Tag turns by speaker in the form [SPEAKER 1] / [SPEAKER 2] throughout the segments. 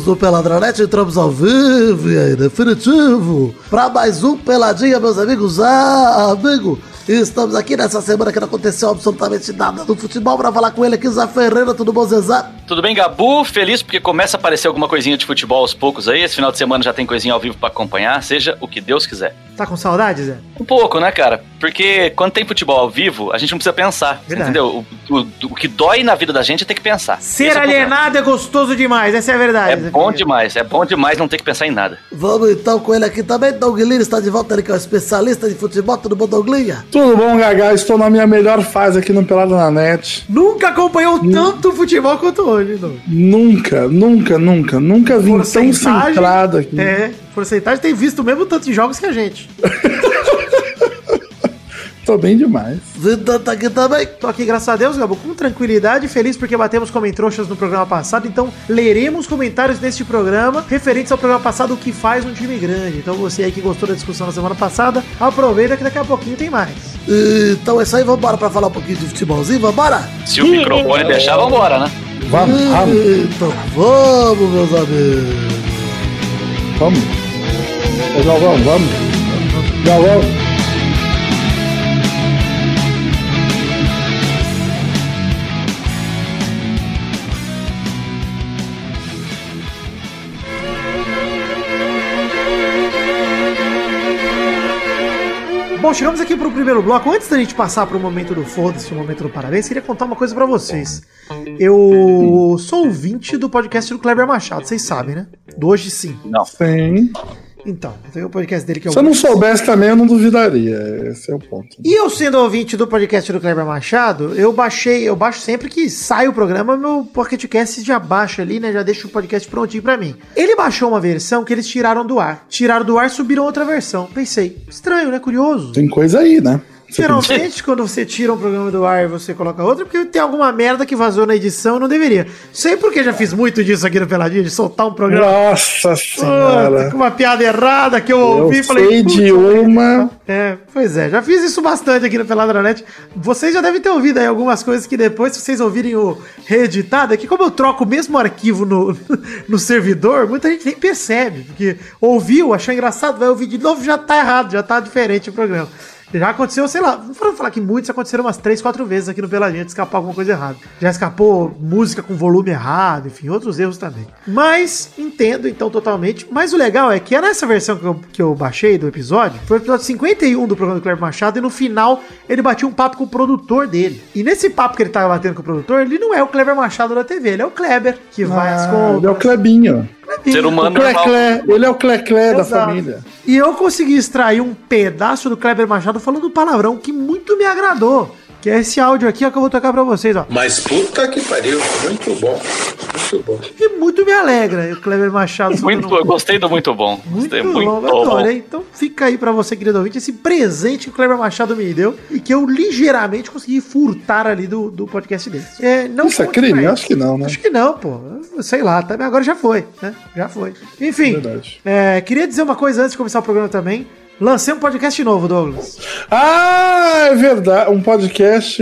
[SPEAKER 1] do Peladronete, entramos ao vivo e aí, definitivo, pra mais um Peladinha, meus amigos. Amigo, estamos aqui nessa semana que não aconteceu absolutamente nada no futebol pra falar com ele aqui, Zé Ferreira. Tudo bom, Zezé?
[SPEAKER 2] Tudo bem, Gabu? Feliz porque começa a aparecer alguma coisinha de futebol aos poucos aí. Esse final de semana já tem coisinha ao vivo pra acompanhar, seja o que Deus quiser.
[SPEAKER 3] Tá com saudade, Zé?
[SPEAKER 2] Um pouco, né, cara? Porque quando tem futebol ao vivo, a gente não precisa pensar, entendeu? O que dói na vida da gente é ter que pensar.
[SPEAKER 3] Ser alienado é gostoso demais, essa é a verdade.
[SPEAKER 2] É bom demais não ter que pensar em nada.
[SPEAKER 1] Vamos então com ele aqui também, Doug Lira está de volta, ele que é o especialista de futebol. Tudo bom, Doug Lira?
[SPEAKER 4] Tudo bom, Gagá? Estou na minha melhor fase aqui no Pelado na Net.
[SPEAKER 3] Nunca acompanhou tanto futebol quanto hoje, Doug.
[SPEAKER 4] Nunca vim tão centrado aqui.
[SPEAKER 3] Porcentagem tem visto o mesmo tanto de jogos que a gente.
[SPEAKER 4] Tô bem demais.
[SPEAKER 1] Vida tá aqui também.
[SPEAKER 3] Tô aqui, graças a Deus, Gabo, com tranquilidade e feliz porque batemos comentroxas no programa passado, então leremos comentários neste programa referentes ao programa passado, o que faz um time grande. Então você aí que gostou da discussão na semana passada, aproveita que daqui a pouquinho tem mais.
[SPEAKER 1] Então é isso aí, vambora pra falar um pouquinho de futebolzinho, vambora?
[SPEAKER 2] Se o microfone deixar, vambora, né?
[SPEAKER 4] Vamos.
[SPEAKER 1] Então vamos, meus amigos.
[SPEAKER 4] Vamos.
[SPEAKER 3] Bom, chegamos aqui pro primeiro bloco. Antes da gente passar pro momento do foda-se, o momento do parabéns, queria contar uma coisa pra vocês. Eu sou ouvinte do podcast do Kleber Machado, vocês sabem, né? Do Hoje Sim.
[SPEAKER 2] Não.
[SPEAKER 4] Sim.
[SPEAKER 3] Então, tem o podcast dele que é o...
[SPEAKER 4] Se eu não soubesse também, eu não duvidaria. Esse é o ponto.
[SPEAKER 3] E eu, sendo ouvinte do podcast do Kleber Machado, eu baixo sempre que sai o programa, meu PocketCast já baixa ali, né? Já deixa o podcast prontinho pra mim. Ele baixou uma versão que eles tiraram do ar. Tiraram do ar, subiram outra versão. Pensei, estranho, né? Curioso.
[SPEAKER 4] Tem coisa aí, né?
[SPEAKER 3] Geralmente, quando você tira um programa do ar e você coloca outro, é porque tem alguma merda que vazou na edição e não deveria. Sei porque já fiz muito disso aqui no Peladinha, de soltar um programa.
[SPEAKER 4] Nossa senhora.
[SPEAKER 3] Com uma piada errada que eu ouvi e falei...
[SPEAKER 4] sei de uma...
[SPEAKER 3] Pois é, já fiz isso bastante aqui no Peladranet. Vocês já devem ter ouvido aí algumas coisas que depois, se vocês ouvirem o reeditado, é que como eu troco o mesmo arquivo no servidor, muita gente nem percebe. Porque ouviu, achou engraçado, vai ouvir de novo, já tá errado, já tá diferente o programa. Já aconteceu, sei lá, não foram falar que muitos aconteceram umas 3, 4 vezes aqui no Peladinha de escapar alguma coisa errada. Já escapou música com volume errado, enfim, outros erros também. Mas, entendo então totalmente. Mas o legal é que é nessa versão que eu baixei do episódio, foi o episódio 51 do programa do Kleber Machado, e no final ele batia um papo com o produtor dele. E nesse papo que ele tava batendo com o produtor, ele não é o Kleber Machado da TV, ele é o Kleber, que vai às compras.
[SPEAKER 4] Ele é o Klebinho.
[SPEAKER 2] Ser humano
[SPEAKER 4] ele é o Cleclé da família.
[SPEAKER 3] E eu consegui extrair um pedaço do Kleber Machado falando palavrão que muito me agradou. Que é esse áudio aqui, ó, que eu vou tocar pra vocês, ó.
[SPEAKER 5] Mas puta que pariu, muito bom. Muito bom.
[SPEAKER 3] E muito me alegra, o Kleber Machado.
[SPEAKER 2] Eu gostei do muito bom.
[SPEAKER 3] Muito
[SPEAKER 2] muito
[SPEAKER 3] bom, adorei. Então fica aí pra você, querido ouvinte, esse presente que o Kleber Machado me deu e que eu ligeiramente consegui furtar ali do podcast dele.
[SPEAKER 4] Isso é crime? Acho que não, né?
[SPEAKER 3] Acho que não, pô. Sei lá, também agora já foi, né? Já foi. Enfim, queria dizer uma coisa antes de começar o programa também. Lancei um podcast novo, Douglas.
[SPEAKER 4] Ah, é verdade. Um podcast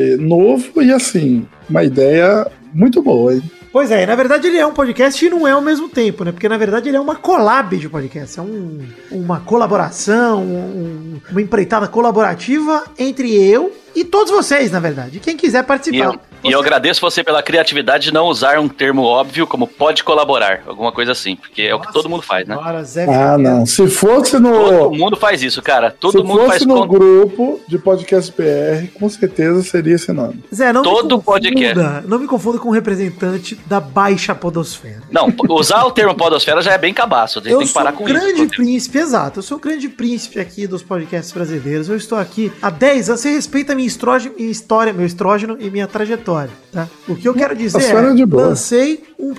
[SPEAKER 4] novo e, assim, uma ideia muito boa, hein?
[SPEAKER 3] Pois é, na verdade ele é um podcast e não é ao mesmo tempo, né? Porque na verdade ele é uma collab de podcast. É uma colaboração, uma empreitada colaborativa entre eu e todos vocês, na verdade. Quem quiser participar.
[SPEAKER 2] E eu agradeço você pela criatividade de não usar um termo óbvio como pode colaborar, alguma coisa assim, porque é o que todo mundo faz, né?
[SPEAKER 4] Não. Se fosse
[SPEAKER 2] Todo mundo faz isso, cara. Todo mundo faz.
[SPEAKER 4] Se fosse no grupo de podcast PR, com certeza seria esse nome.
[SPEAKER 3] Zé,
[SPEAKER 2] podcast.
[SPEAKER 3] Não me confunda com um representante da baixa podosfera.
[SPEAKER 2] Não, usar o termo podosfera já é bem cabaço. A gente tem que parar com isso.
[SPEAKER 3] Eu sou o grande príncipe, exato. Eu sou o grande príncipe aqui dos podcasts brasileiros. Eu estou aqui há 10 anos. Você respeita a minha história, meu estrógeno e minha trajetória. Tá? O que eu quero dizer lancei um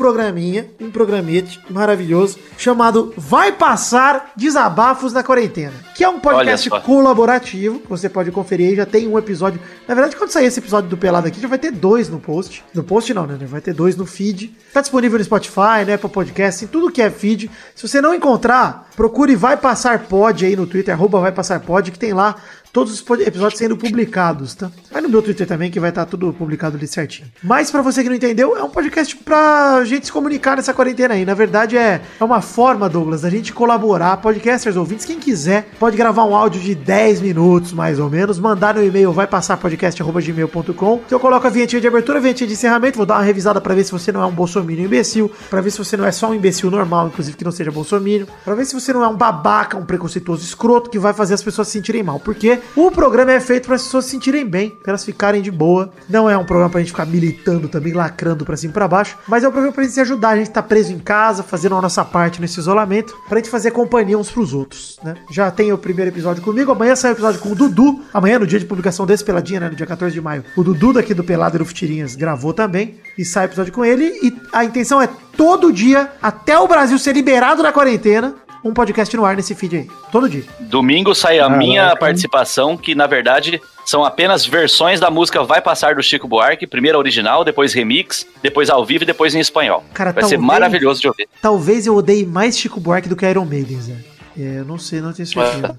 [SPEAKER 3] programete maravilhoso chamado Vai Passar Desabafos na Quarentena, que é um podcast colaborativo, que você pode conferir aí, já tem um episódio. Na verdade, quando sair esse episódio do Pelado aqui, já vai ter 2 no post. No post não, né? Vai ter 2 no feed. Tá disponível no Spotify, né? Apple Podcast, em tudo que é feed. Se você não encontrar, procure Vai Passar Pod aí no Twitter, @Vai Passar Pod, que tem lá todos os episódios sendo publicados, tá? Vai no meu Twitter também, que vai estar tudo publicado ali certinho. Mas pra você que não entendeu, é um podcast pra gente se comunicar nessa quarentena aí. Na verdade, é uma forma, Douglas, da gente colaborar. Podcasters, ouvintes, quem quiser, pode gravar um áudio de 10 minutos, mais ou menos, mandar no e-mail vaipassarpodcast@gmail.com, que eu coloco a vinhetinha de abertura, a vinhetinha de encerramento, vou dar uma revisada pra ver se você não é um bolsominion imbecil, pra ver se você não é só um imbecil normal, inclusive que não seja bolsominion, pra ver se você não é um babaca, um preconceituoso escroto que vai fazer as pessoas se sentirem mal, porque o programa é feito para as pessoas se sentirem bem, para elas ficarem de boa. Não é um programa pra gente ficar militando também, lacrando pra cima e pra baixo, mas é um programa pra gente se ajudar. A gente tá preso em casa, fazendo a nossa parte nesse isolamento, pra gente fazer companhia uns pros outros, né? Já tem o primeiro episódio comigo, amanhã sai o episódio com o Dudu, amanhã no dia de publicação desse Peladinha, né, no dia 14 de maio, o Dudu daqui do Pelado e do Futirinhas gravou também, e sai o episódio com ele, e a intenção é todo dia, até o Brasil ser liberado da quarentena, um podcast no ar nesse feed aí. Todo dia.
[SPEAKER 2] Domingo sai a minha participação, que na verdade são apenas versões da música Vai Passar do Chico Buarque. Primeiro a original, depois remix, depois ao vivo e depois em espanhol.
[SPEAKER 3] Cara,
[SPEAKER 2] vai ser maravilhoso de ouvir.
[SPEAKER 3] Talvez eu odeie mais Chico Buarque do que Iron Maiden, Zé. Eu não sei, não tenho certeza.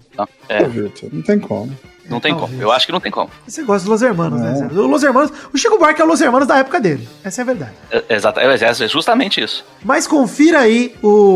[SPEAKER 4] Não tem como.
[SPEAKER 2] Não tem como. Eu acho que não tem como.
[SPEAKER 3] Você gosta dos Los Hermanos, né, Zé? O Los Hermanos, o Chico Buarque é o Los Hermanos da época dele. Essa é a verdade.
[SPEAKER 2] Exato, é justamente isso.
[SPEAKER 3] Mas confira aí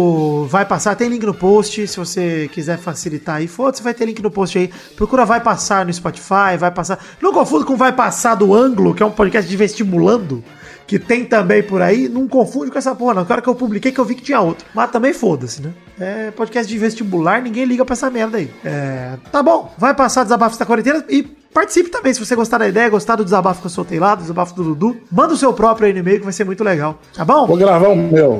[SPEAKER 3] o Vai Passar, tem link no post, se você quiser facilitar aí, foda-se, vai ter link no post aí. Procura Vai Passar no Spotify, Vai Passar. Não confundo com Vai Passar do Ângulo, que é um podcast de vestibulando, que tem também por aí. Não confunde com essa porra, não. Na hora que eu publiquei que eu vi que tinha outro. Mas também foda-se, né? É podcast de vestibular, ninguém liga pra essa merda aí. Tá bom, vai passar Desabafos da Quarentena e participe também, se você gostar da ideia, gostar do desabafo que eu soltei lá, do desabafo do Dudu. Manda o seu próprio aí no e-mail que vai ser muito legal, tá bom?
[SPEAKER 4] Vou gravar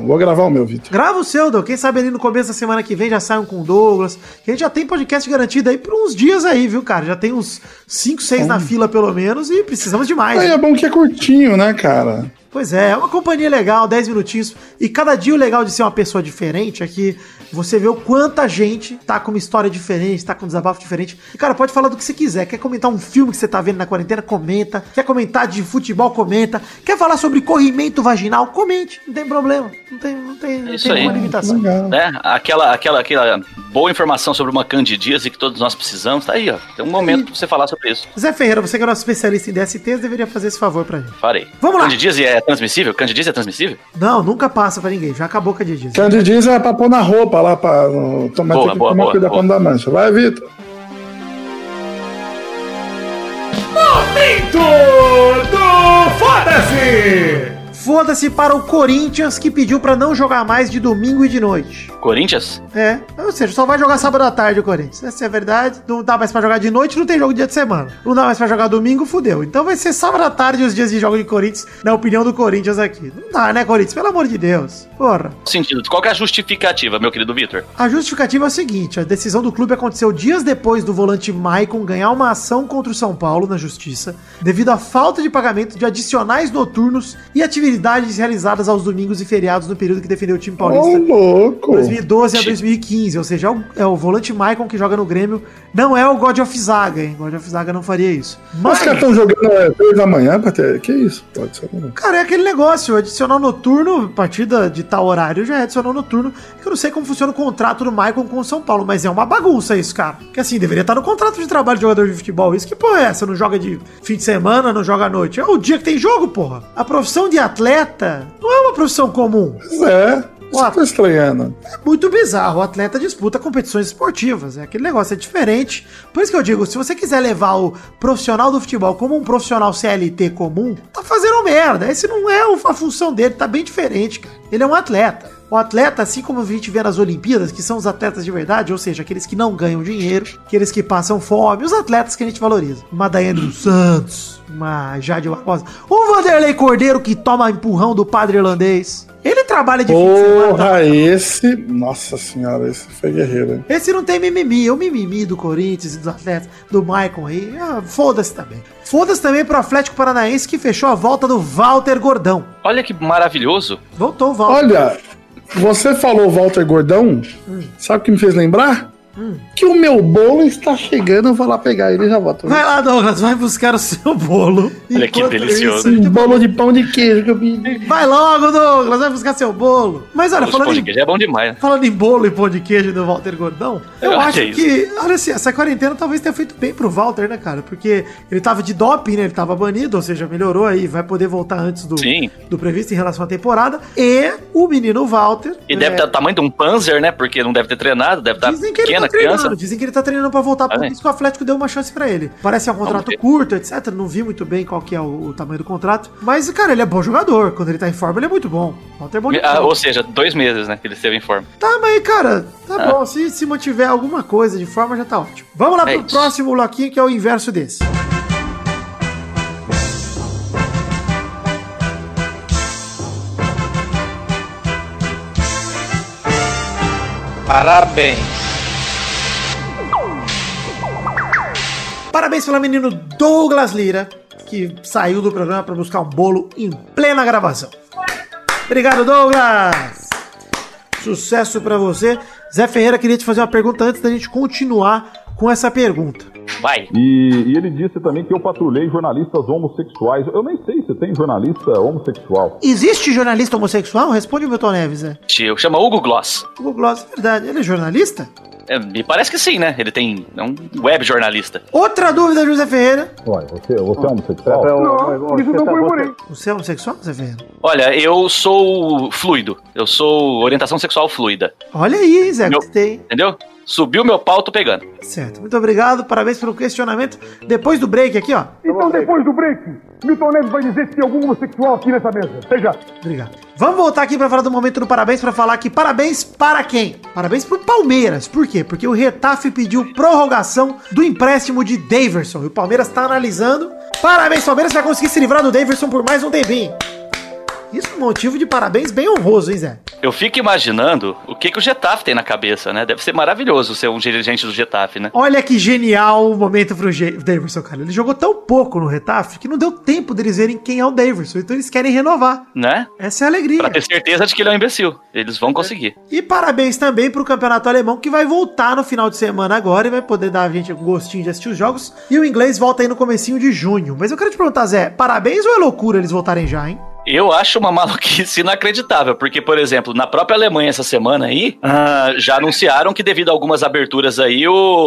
[SPEAKER 4] o meu, Vitor.
[SPEAKER 3] Grava o seu, Doug. Quem sabe ali no começo da semana que vem já saiam com o Douglas, que a gente já tem podcast garantido aí por uns dias aí, viu, cara? Já tem uns 5, 6 na fila pelo menos e precisamos de mais.
[SPEAKER 4] Aí é bom que é curtinho, né, cara?
[SPEAKER 3] Pois é uma companhia legal, 10 minutinhos. E cada dia o legal de ser uma pessoa diferente é que você vê o quanta gente tá com uma história diferente, tá com um desabafo diferente. E, cara, pode falar do que você quiser. Quer comentar um filme que você tá vendo na quarentena? Comenta. Quer comentar de futebol? Comenta. Quer falar sobre corrimento vaginal? Comente. Não tem problema. Não tem nenhuma limitação.
[SPEAKER 2] Né? Aquela boa informação sobre uma candidíase que todos nós precisamos, tá aí, ó. Tem um momento pra você falar sobre isso.
[SPEAKER 3] Zé Ferreira, você que é nosso especialista em DSTs, deveria fazer esse favor pra gente.
[SPEAKER 2] Farei.
[SPEAKER 3] Vamos lá.
[SPEAKER 2] Candidíase é transmissível? Candidíase é transmissível?
[SPEAKER 3] Não, nunca passa pra ninguém. Já acabou com a candidíase.
[SPEAKER 4] Candidíase é pra pôr na roupa lá, pra tomar cuidado quando dá mancha. Vai, Vitor.
[SPEAKER 3] Momento do Foda-se! Foda-se para o Corinthians, que pediu pra não jogar mais de domingo e de noite.
[SPEAKER 2] Corinthians?
[SPEAKER 3] Ou seja, só vai jogar sábado à tarde o Corinthians. Essa é a verdade. Não dá mais pra jogar de noite, não tem jogo dia de semana. Não dá mais pra jogar domingo, fudeu. Então vai ser sábado à tarde os dias de jogo de Corinthians, na opinião do Corinthians aqui. Não dá, né, Corinthians? Pelo amor de Deus. Porra.
[SPEAKER 2] Sentido. Qual que é a justificativa, meu querido Vitor?
[SPEAKER 3] A justificativa é a seguinte: a decisão do clube aconteceu dias depois do volante Maicon ganhar uma ação contra o São Paulo na justiça, devido à falta de pagamento de adicionais noturnos e atividades realizadas aos domingos e feriados no período que defendeu o time paulista.
[SPEAKER 4] Louco!
[SPEAKER 3] 2012 a 2015, ou seja, é o volante Maicon que joga no Grêmio, não é o God of Zaga, hein? God of Zaga não faria isso.
[SPEAKER 4] Mas os caras estão jogando 3 da manhã pra ter... Que isso? Pode ser.
[SPEAKER 3] Cara, é aquele negócio, adicional noturno, partida de tal horário já é adicional noturno, que eu não sei como funciona o contrato do Maicon com o São Paulo, mas é uma bagunça isso, cara. Que assim, deveria estar no contrato de trabalho de jogador de futebol. Isso que porra é essa? Não joga de fim de semana, não joga à noite. É o dia que tem jogo, porra. A profissão de atleta não é uma profissão comum.
[SPEAKER 4] Pois é. Você tá estranhando.
[SPEAKER 3] É muito bizarro. O atleta disputa competições esportivas. É aquele negócio, é diferente. Por isso que eu digo, se você quiser levar o profissional do futebol como um profissional CLT comum, tá fazendo merda. Esse não é a função dele, tá bem diferente, cara. Ele é um atleta. O atleta, assim como a gente vê nas Olimpíadas, que são os atletas de verdade, ou seja, aqueles que não ganham dinheiro, aqueles que passam fome, os atletas que a gente valoriza. Uma Daiane dos Santos, uma Jade Barbosa, um Vanderlei Cordeiro que toma empurrão do padre irlandês. Ele trabalha de fim de semana.
[SPEAKER 4] Porra, esse... Nossa senhora, esse foi guerreiro, hein?
[SPEAKER 3] Esse não tem mimimi. É o mimimi do Corinthians e dos atletas, do Maicon aí. Foda-se também. Foda-se também pro Atlético Paranaense, que fechou a volta do Walter Gordão.
[SPEAKER 2] Olha que maravilhoso.
[SPEAKER 3] Voltou o Walter.
[SPEAKER 4] Olha, você falou Walter Gordão, sabe o que me fez lembrar? que o meu bolo está chegando, eu vou lá pegar ele e já volto.
[SPEAKER 3] Vai lá, Douglas, vai buscar o seu bolo.
[SPEAKER 2] Olha que delicioso.
[SPEAKER 4] Um bolo de pão de queijo que eu pedi.
[SPEAKER 3] Vai logo, Douglas, vai buscar seu bolo. Mas olha,
[SPEAKER 2] Pão de queijo é bom demais.
[SPEAKER 3] falando em bolo e pão de queijo do Walter Gordão, eu acho que, olha assim, essa quarentena talvez tenha feito bem pro Walter, né, cara? Porque ele tava de doping, né? Ele tava banido, ou seja, melhorou aí, vai poder voltar antes do previsto em relação à temporada. E o menino Walter...
[SPEAKER 2] E deve ter o tamanho de um Panzer, né? Porque não deve ter treinado, deve estar pequena criança.
[SPEAKER 3] Dizem que ele tá treinando pra voltar, por isso que o Atlético deu uma chance pra ele. Parece ser um contrato curto, etc. Não vi muito bem qual que é o tamanho do contrato. Mas, cara, ele é bom jogador. Quando ele tá em forma, ele é muito bom. Walter é bom de
[SPEAKER 2] ou seja, 2 meses, né? Que ele esteve em forma.
[SPEAKER 3] Tá, mas, cara, tá bom. Se mantiver alguma coisa de forma, já tá ótimo. Vamos lá pro próximo bloquinho, que é o inverso desse.
[SPEAKER 5] Parabéns.
[SPEAKER 3] Parabéns pelo menino Douglas Lira, que saiu do programa para buscar um bolo em plena gravação. Obrigado, Douglas! Sucesso pra você. Zé Ferreira queria te fazer uma pergunta antes da gente continuar com essa pergunta.
[SPEAKER 2] Vai.
[SPEAKER 6] E ele disse também que eu patrulhei jornalistas homossexuais. Eu nem sei se tem jornalista homossexual.
[SPEAKER 3] Existe jornalista homossexual? Responde o Milton Neves, Zé.
[SPEAKER 2] Chama Hugo Gloss.
[SPEAKER 3] Hugo Gloss, é verdade. Ele é jornalista?
[SPEAKER 2] Me parece que sim, né? Ele é um web jornalista.
[SPEAKER 3] Outra dúvida, José Ferreira.
[SPEAKER 6] Ué, você é homossexual?
[SPEAKER 4] Não, isso não foi por aí.
[SPEAKER 3] Você é homossexual, José Ferreira?
[SPEAKER 2] Olha, eu sou fluido. Eu sou orientação sexual fluida.
[SPEAKER 3] Olha aí, Zé, gostei.
[SPEAKER 2] Entendeu? Subiu meu pau, tô pegando.
[SPEAKER 3] Certo, muito obrigado, parabéns pelo questionamento. Depois do break aqui, ó.
[SPEAKER 7] Então depois do break, Milton Neves vai dizer se tem algum homossexual aqui nessa mesa. Seja.
[SPEAKER 3] Obrigado. Vamos voltar aqui pra falar do momento do parabéns, pra falar que parabéns para quem? Parabéns pro Palmeiras. Por quê? Porque o Retafe pediu prorrogação do empréstimo de Daverson. E o Palmeiras tá analisando. Parabéns, Palmeiras vai conseguir se livrar do Daverson por mais um tempinho. Isso é um motivo de parabéns bem honroso, hein, Zé?
[SPEAKER 2] Eu fico imaginando o que o Getafe tem na cabeça, né? Deve ser maravilhoso ser um dirigente do Getafe, né?
[SPEAKER 3] Olha que genial o momento pro Daverson, cara. Ele jogou tão pouco no Retafe que não deu tempo deles verem quem é o Daverson. Então eles querem renovar.
[SPEAKER 2] Né?
[SPEAKER 3] Essa é a alegria.
[SPEAKER 2] Pra ter certeza de que ele é um imbecil. Eles vão conseguir.
[SPEAKER 3] E parabéns também pro campeonato alemão, que vai voltar no final de semana agora e vai poder dar a gente um gostinho de assistir os jogos. E o inglês volta aí no comecinho de junho. Mas eu quero te perguntar, Zé, parabéns ou é loucura eles voltarem já, hein?
[SPEAKER 2] Eu acho uma maluquice inacreditável, porque, por exemplo, na própria Alemanha essa semana aí, já anunciaram que devido a algumas aberturas aí,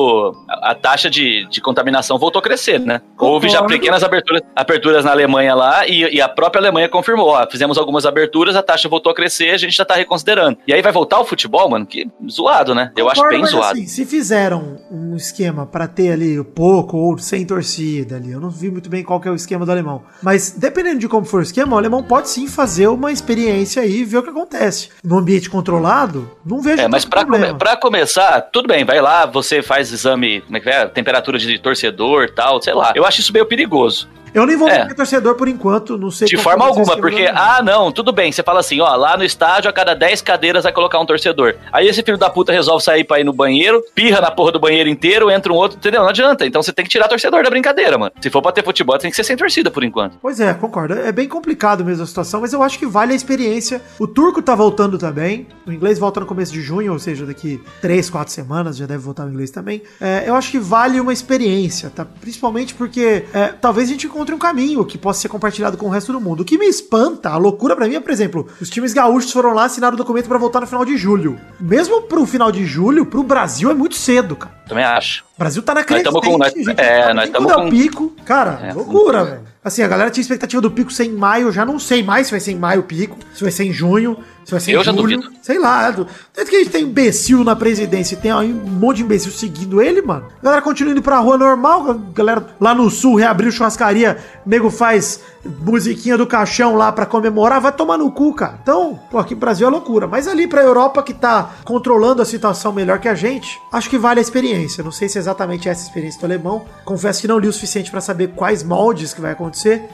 [SPEAKER 2] a taxa de contaminação voltou a crescer, né? Houve já pequenas aberturas na Alemanha lá, e a própria Alemanha confirmou, ó, fizemos algumas aberturas, a taxa voltou a crescer, a gente já tá reconsiderando. E aí vai voltar o futebol, mano? Que zoado, né? Eu acho bem zoado.
[SPEAKER 3] Assim, se fizeram um esquema pra ter ali pouco ou sem torcida ali, eu não vi muito bem qual que é o esquema do alemão, mas dependendo de como for o esquema, o alemão pode sim fazer uma experiência aí e ver o que acontece. No ambiente controlado, não vejo
[SPEAKER 2] mas pra começar, tudo bem, vai lá, você faz exame, como é que é? Temperatura de torcedor e tal, sei lá. Eu acho isso meio perigoso.
[SPEAKER 3] Eu nem vou ver torcedor por enquanto, não sei.
[SPEAKER 2] De forma alguma, porque, não, tudo bem, você fala assim, ó, lá no estádio a cada 10 cadeiras vai colocar um torcedor. Aí esse filho da puta resolve sair pra ir no banheiro, pirra na porra do banheiro inteiro, entra um outro, entendeu? Não adianta, então você tem que tirar torcedor da brincadeira, mano. Se for pra ter futebol, tem que ser sem torcida por enquanto.
[SPEAKER 3] Pois é, concordo, é bem complicado mesmo a situação, mas eu acho que vale a experiência. O turco tá voltando também, o inglês volta no começo de junho, ou seja, daqui 3, 4 semanas já deve voltar o inglês também. Eu acho que vale uma experiência, tá? Principalmente porque talvez a gente encontre um caminho que possa ser compartilhado com o resto do mundo. O que me espanta, a loucura pra mim é, por exemplo, os times gaúchos foram lá, assinaram o documento pra voltar no final de julho. Mesmo pro final de julho, pro Brasil é muito cedo, cara.
[SPEAKER 2] Também acho.
[SPEAKER 3] O Brasil tá na crescente,
[SPEAKER 2] nós estamos com
[SPEAKER 3] o pico. Cara, loucura, velho. Assim, a galera tinha expectativa do pico ser em maio, eu já não sei mais se vai ser em maio o pico, se vai ser em junho, se vai ser em julho.
[SPEAKER 2] Já duvido.
[SPEAKER 3] Sei lá. Tanto que a gente tem imbecil na presidência e tem um monte de imbecil seguindo ele, mano. A galera continua indo pra rua normal, a galera lá no sul reabriu churrascaria, nego faz musiquinha do caixão lá pra comemorar, vai tomar no cu, cara. Então, aqui no Brasil é loucura. Mas ali pra Europa, que tá controlando a situação melhor que a gente, acho que vale a experiência. Não sei se é exatamente essa experiência do alemão. Confesso que não li o suficiente pra saber quais moldes que vai acontecer,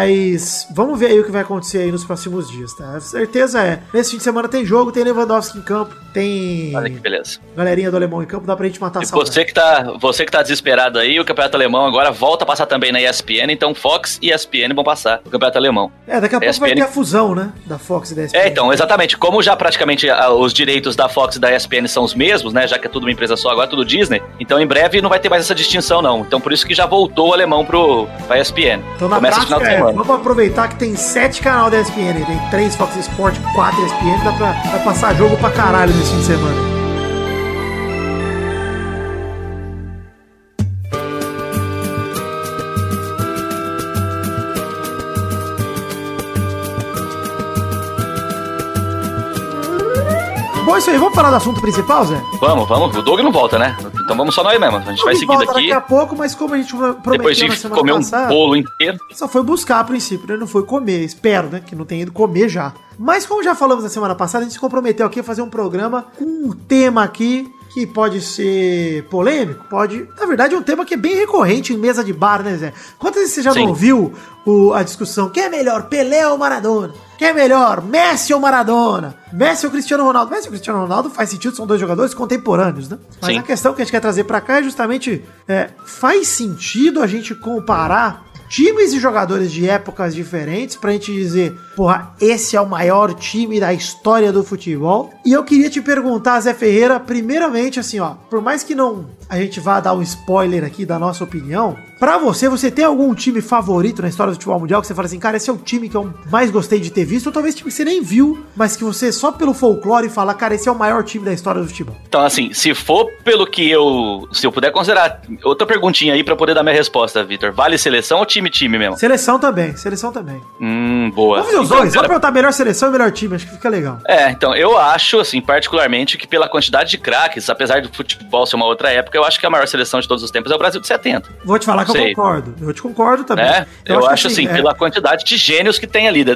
[SPEAKER 3] mas vamos ver aí o que vai acontecer aí nos próximos dias, tá? A certeza é, nesse fim de semana tem jogo, tem Lewandowski em campo, tem...
[SPEAKER 2] Olha que beleza.
[SPEAKER 3] Galerinha do alemão em campo, dá pra gente matar a
[SPEAKER 2] saudade. Você que tá desesperado aí, o campeonato alemão agora volta a passar também na ESPN, então Fox e ESPN vão passar passar o campeonato alemão.
[SPEAKER 3] Daqui a pouco vai ter a fusão, né? Da Fox e da ESPN.
[SPEAKER 2] Então, exatamente. Como já praticamente os direitos da Fox e da ESPN são os mesmos, né? Já que é tudo uma empresa só, agora é tudo Disney. Então, em breve, não vai ter mais essa distinção, não. Então, por isso que já voltou o alemão pra ESPN.
[SPEAKER 3] Então, na
[SPEAKER 2] Começa
[SPEAKER 3] prática,
[SPEAKER 2] final de semana.
[SPEAKER 3] vamos aproveitar que tem 7 canais da ESPN. Tem 3 Fox Sport, 4 ESPN. Vai passar jogo pra caralho nesse fim de semana. Bom, isso aí, vamos falar do assunto principal, Zé?
[SPEAKER 2] Vamos. O Doug não volta, né? Então vamos só nós mesmo. A gente vai seguindo aqui.
[SPEAKER 3] Daqui a pouco, mas como a gente prometeu
[SPEAKER 2] depois de
[SPEAKER 3] na semana
[SPEAKER 2] comer
[SPEAKER 3] passada,
[SPEAKER 2] um bolo inteiro.
[SPEAKER 3] só foi buscar a princípio, né? Não foi comer. Espero, né? Que não tenha ido comer já. Mas como já falamos na semana passada, a gente se comprometeu aqui a fazer um programa com um tema aqui que pode ser polêmico, pode... Na verdade, é um tema que é bem recorrente em mesa de bar, né, Zé? Quantas vezes você já não ouviu a discussão? Quem é melhor, Pelé ou Maradona? Quem é melhor, Messi ou Maradona? Messi ou Cristiano Ronaldo? Messi ou Cristiano Ronaldo faz sentido, são dois jogadores contemporâneos, né? Mas a questão que a gente quer trazer pra cá é justamente, faz sentido a gente comparar times e jogadores de épocas diferentes pra gente dizer, porra, esse é o maior time da história do futebol. E eu queria te perguntar, Zé Ferreira, primeiramente assim, ó, por mais que não a gente vá dar um spoiler aqui da nossa opinião, pra você tem algum time favorito na história do futebol mundial que você fala assim, cara, esse é o time que eu mais gostei de ter visto, ou talvez time que você nem viu, mas que você só pelo folclore fala, cara, esse é o maior time da história do futebol? Então,
[SPEAKER 2] assim, se for pelo que se eu puder considerar, outra perguntinha aí pra poder dar minha resposta, Vitor, vale seleção ou time mesmo?
[SPEAKER 3] Seleção também.
[SPEAKER 2] Boa.
[SPEAKER 3] Vamos ver os dois, vamos perguntar melhor seleção e melhor time, acho que fica legal.
[SPEAKER 2] Então, eu acho, assim, particularmente, que pela quantidade de craques, apesar do futebol ser uma outra época, eu acho que a maior seleção de todos os tempos é o Brasil de 70.
[SPEAKER 3] Vou te falar que eu concordo. Eu te concordo também.
[SPEAKER 2] Eu acho assim, pela quantidade de gênios que tem ali.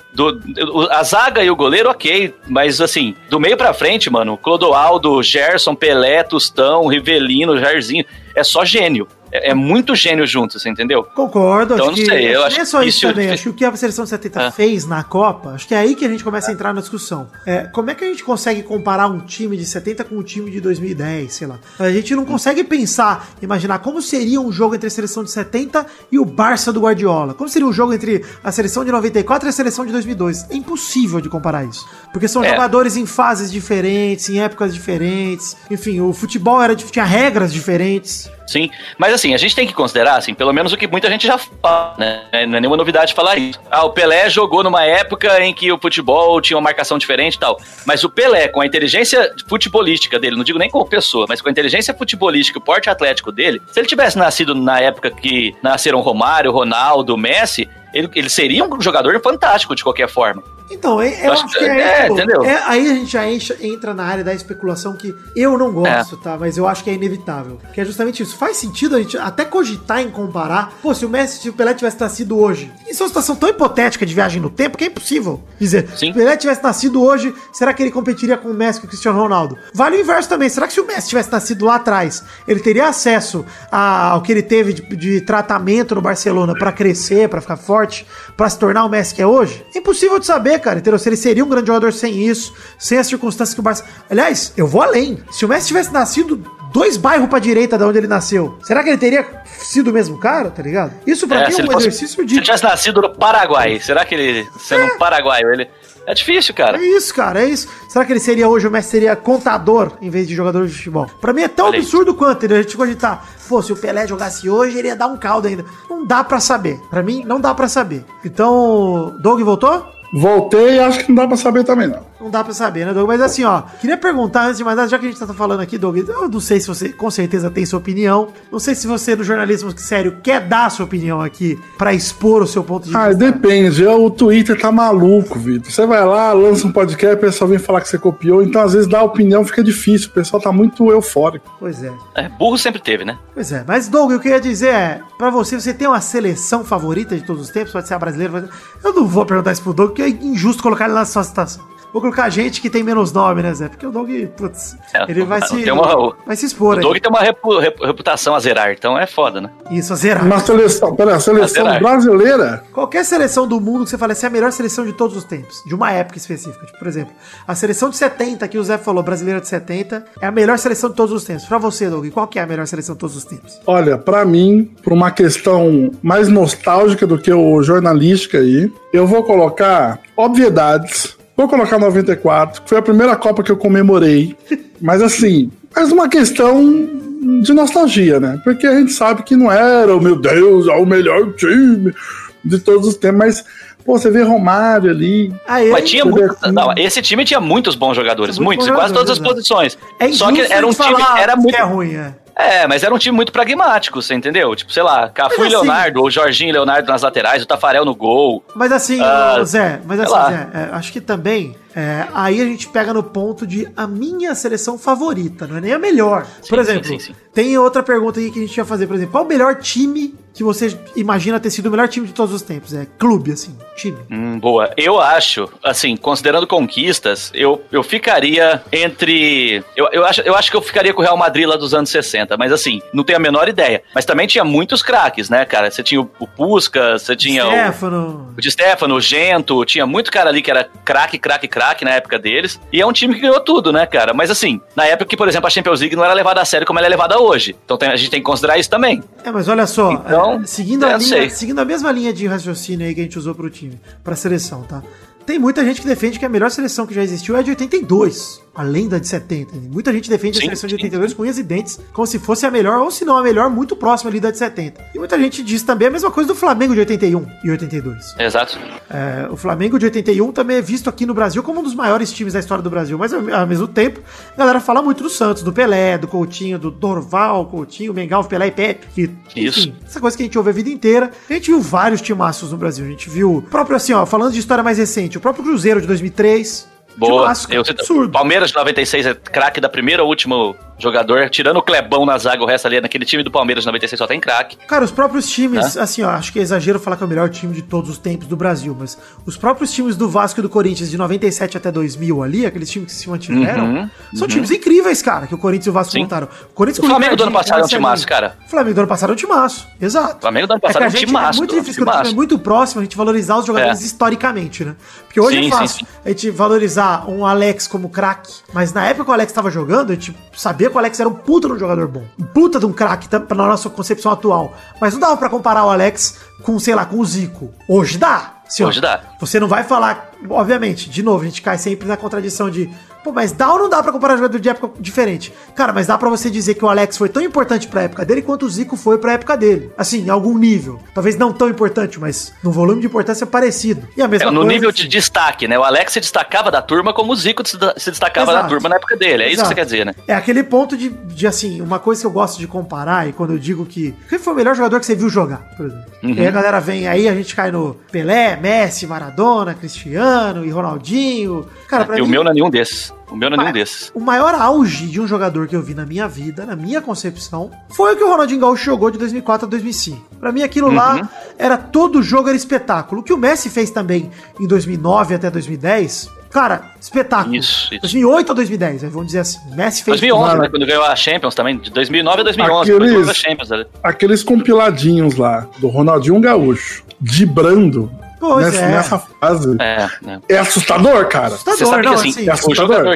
[SPEAKER 2] A zaga e o goleiro, ok, mas assim, do meio pra frente, mano, Clodoaldo, Gerson, Pelé, Tostão, Rivelino, Jairzinho, é só gênio. É muito gênio junto, você entendeu?
[SPEAKER 3] Concordo.
[SPEAKER 2] Então, não sei, eu acho
[SPEAKER 3] que é só isso também. Acho que o que a seleção de 70 fez na Copa, acho que é aí que a gente começa a entrar na discussão. Como é que a gente consegue comparar um time de 70 com um time de 2010, sei lá? A gente não consegue imaginar como seria um jogo entre a seleção de 70 e o Barça do Guardiola. Como seria um jogo entre a seleção de 94 e a seleção de 2002. É impossível de comparar isso. Porque são jogadores em fases diferentes, em épocas diferentes. Enfim, o futebol tinha regras diferentes.
[SPEAKER 2] Sim, mas assim, a gente tem que considerar, assim, pelo menos o que muita gente já fala, né? Não é nenhuma novidade falar isso. O Pelé jogou numa época em que o futebol tinha uma marcação diferente e tal. Mas o Pelé, com a inteligência futebolística dele, não digo nem como pessoa, mas com a inteligência futebolística, o porte atlético dele, se ele tivesse nascido na época que nasceram Romário, Ronaldo, Messi, ele seria um jogador fantástico de qualquer forma.
[SPEAKER 3] Então, eu acho que
[SPEAKER 2] entendeu?
[SPEAKER 3] Aí a gente já entra na área da especulação que eu não gosto, tá? Mas eu acho que é inevitável. Que é justamente isso. Faz sentido a gente até cogitar em comparar. Pô, se o Pelé tivesse nascido hoje. Isso é uma situação tão hipotética de viagem no tempo que é impossível dizer. Se o Pelé tivesse nascido hoje, será que ele competiria com o Messi e com o Cristiano Ronaldo? Vale o inverso também. Será que se o Messi tivesse nascido lá atrás, ele teria acesso ao que ele teve de tratamento no Barcelona pra crescer, pra ficar forte, pra se tornar o Messi que é hoje? É impossível de saber, cara, entendeu? Se ele seria um grande jogador sem isso, sem as circunstâncias que o Barça... Aliás, eu vou além. Se o Messi tivesse nascido 2 bairros pra direita de onde ele nasceu, será que ele teria sido o mesmo cara, tá ligado? Isso pra mim é um exercício de...
[SPEAKER 2] Se ele tivesse nascido no Paraguai, será que ele, sendo um paraguaio, ele... É difícil, cara.
[SPEAKER 3] É isso, cara, é isso. Será que ele seria hoje, o Messi seria contador em vez de jogador de futebol? Pra mim é tão absurdo quanto, né? A gente cogitar, pô, se o Pelé jogasse hoje, ele ia dar um caldo ainda. Não dá pra saber. Pra mim, não dá pra saber. Então, Doug voltou?
[SPEAKER 4] Voltei e acho que não dá pra saber também, não.
[SPEAKER 3] Não dá pra saber, né, Doug? Mas assim, ó, queria perguntar antes de mais nada, já que a gente tá falando aqui, Doug, eu não sei se você com certeza tem sua opinião, não sei se você no jornalismo sério quer dar a sua opinião aqui pra expor o seu ponto de vista.
[SPEAKER 4] Depende, o Twitter tá maluco, Vitor. Você vai lá, lança um podcast, o pessoal vem falar que você copiou, então às vezes dar opinião fica difícil, o pessoal tá muito eufórico.
[SPEAKER 3] Pois é.
[SPEAKER 2] Burro sempre teve, né?
[SPEAKER 3] Pois é, mas Doug, o que eu ia dizer pra você tem uma seleção favorita de todos os tempos, pode ser a brasileira, eu não vou perguntar isso pro Doug, porque é injusto colocar ele na sua situação. Vou colocar gente que tem menos nome, né, Zé? Porque o Doug, putz, ele vai se expor
[SPEAKER 2] aí. O Doug tem uma reputação a zerar, então é foda, né?
[SPEAKER 3] Isso, a zerar.
[SPEAKER 4] Na seleção, a seleção brasileira...
[SPEAKER 3] Qualquer seleção do mundo que você fale assim, é a melhor seleção de todos os tempos, de uma época específica. Tipo, por exemplo, a seleção de 70, que o Zé falou, brasileira de 70, é a melhor seleção de todos os tempos. Pra você, Doug, qual que é a melhor seleção de todos os tempos?
[SPEAKER 4] Olha, pra mim, por uma questão mais nostálgica do que o jornalística aí, eu vou colocar obviedades. Vou colocar 94, que foi a primeira Copa que eu comemorei. Mas assim, mais uma questão de nostalgia, né? Porque a gente sabe que não era, meu Deus, é o melhor time de todos os tempos, mas... Pô, você vê Romário ali.
[SPEAKER 2] Mas tinha muito. Não, esse time tinha muitos bons jogadores, muitos, em quase todas as posições.
[SPEAKER 3] Só que era um time. Era muito. É ruim,
[SPEAKER 2] mas era um time muito pragmático, você entendeu? Tipo, sei lá, Cafu e Leonardo, ou Jorginho e Leonardo nas laterais, o Tafarel no gol.
[SPEAKER 3] Mas assim, Zé, acho que também. Aí a gente pega no ponto de a minha seleção favorita, não é nem a melhor. Por exemplo, tem outra pergunta aí que a gente ia fazer, por exemplo, qual o melhor time que você imagina ter sido o melhor time de todos os tempos? Clube, assim, time.
[SPEAKER 2] Boa. Eu acho, assim, considerando conquistas, eu ficaria entre... Eu acho que eu ficaria com o Real Madrid lá dos anos 60, mas assim, não tenho a menor ideia. Mas também tinha muitos craques, né, cara? Você tinha o Puskás, você tinha o Di Stefano, o Gento, tinha muito cara ali que era craque na época deles, e é um time que ganhou tudo, né, cara? Mas assim, na época que, por exemplo, a Champions League não era levada a sério como ela é levada hoje. Então a gente tem que considerar isso também.
[SPEAKER 3] Mas olha só,
[SPEAKER 2] então,
[SPEAKER 3] seguindo a mesma linha de raciocínio aí que a gente usou pro time, pra seleção, tá? Tem muita gente que defende que a melhor seleção que já existiu é a de 82, além da de 70. Muita gente defende a seleção de 82 com unhas e dentes, como se fosse a melhor, ou se não a melhor, muito próxima ali da de 70. E muita gente diz também a mesma coisa do Flamengo de 81 e 82.
[SPEAKER 2] Exato.
[SPEAKER 3] O Flamengo de 81 também é visto aqui no Brasil como um dos maiores times da história do Brasil, mas ao mesmo tempo, a galera fala muito do Santos, do Pelé, do Coutinho, do Dorval, Coutinho, Mengal, Pelé e Pepe. Enfim, essa coisa que a gente ouve a vida inteira. A gente viu vários timaços no Brasil. A gente viu, próprio assim, falando de história mais recente, o próprio Cruzeiro de 2003.
[SPEAKER 2] Boa. Palmeiras de 96 é craque da primeira ao último jogador, tirando o Clebão na zaga, o resto ali naquele time do Palmeiras de 96 só tem craque.
[SPEAKER 3] Cara, os próprios times, assim, acho que é exagero falar que é o melhor time de todos os tempos do Brasil, mas os próprios times do Vasco e do Corinthians de 97 até 2000 ali, aqueles times que se mantiveram, são times incríveis, cara, que o Corinthians e o Vasco montaram.
[SPEAKER 2] O Flamengo do ano passado é um timaço, cara.
[SPEAKER 3] O Flamengo do ano passado é um timaço, exato.
[SPEAKER 2] O Flamengo do ano passado é um timaço.
[SPEAKER 3] É muito difícil, quando o time é muito próximo, a gente valorizar os jogadores historicamente, né? Porque hoje é fácil a gente valorizar um Alex como craque, mas na época que o Alex tava jogando, a gente sabia que o Alex era um puta de um jogador bom, um puta de um craque na nossa concepção atual, mas não dava pra comparar o Alex com, sei lá, com o Zico. Hoje dá.
[SPEAKER 2] Hoje dá.
[SPEAKER 3] Você não vai falar, obviamente, de novo, a gente cai sempre na contradição de, pô, mas dá ou não dá pra comparar jogador de época diferente? Cara, mas dá pra você dizer que o Alex foi tão importante pra época dele quanto o Zico foi pra época dele. Assim, em algum nível. Talvez não tão importante, mas no volume de importância parecido. E a mesma coisa...
[SPEAKER 2] No nível de destaque, né? O Alex se destacava da turma como o Zico se destacava da turma na época dele. É isso que você quer dizer, né?
[SPEAKER 3] É aquele ponto de assim, uma coisa que eu gosto de comparar, e quando eu digo que... Quem foi o melhor jogador que você viu jogar, por exemplo? E aí a galera vem, aí a gente cai no Pelé, Messi, Maradona, Cristiano e Ronaldinho. Cara, pra mim...
[SPEAKER 2] o meu não é nenhum desses. O maior auge de um jogador que eu vi na minha vida, na minha concepção, foi o que o Ronaldinho Gaúcho jogou de 2004 a 2005. Pra mim aquilo lá era todo jogo, era espetáculo. O que o Messi fez também em 2009 até 2010... Cara, espetáculo. Isso.
[SPEAKER 3] 2008 ou 2010, vamos dizer assim. Messi fez...
[SPEAKER 2] 2011, né, quando ganhou a Champions também. De 2009 a 2011. A Champions,
[SPEAKER 4] aqueles compiladinhos lá, do Ronaldinho Gaúcho, dibrando nessa fase. É assustador, cara.
[SPEAKER 2] Você sabe que assim, o jogador...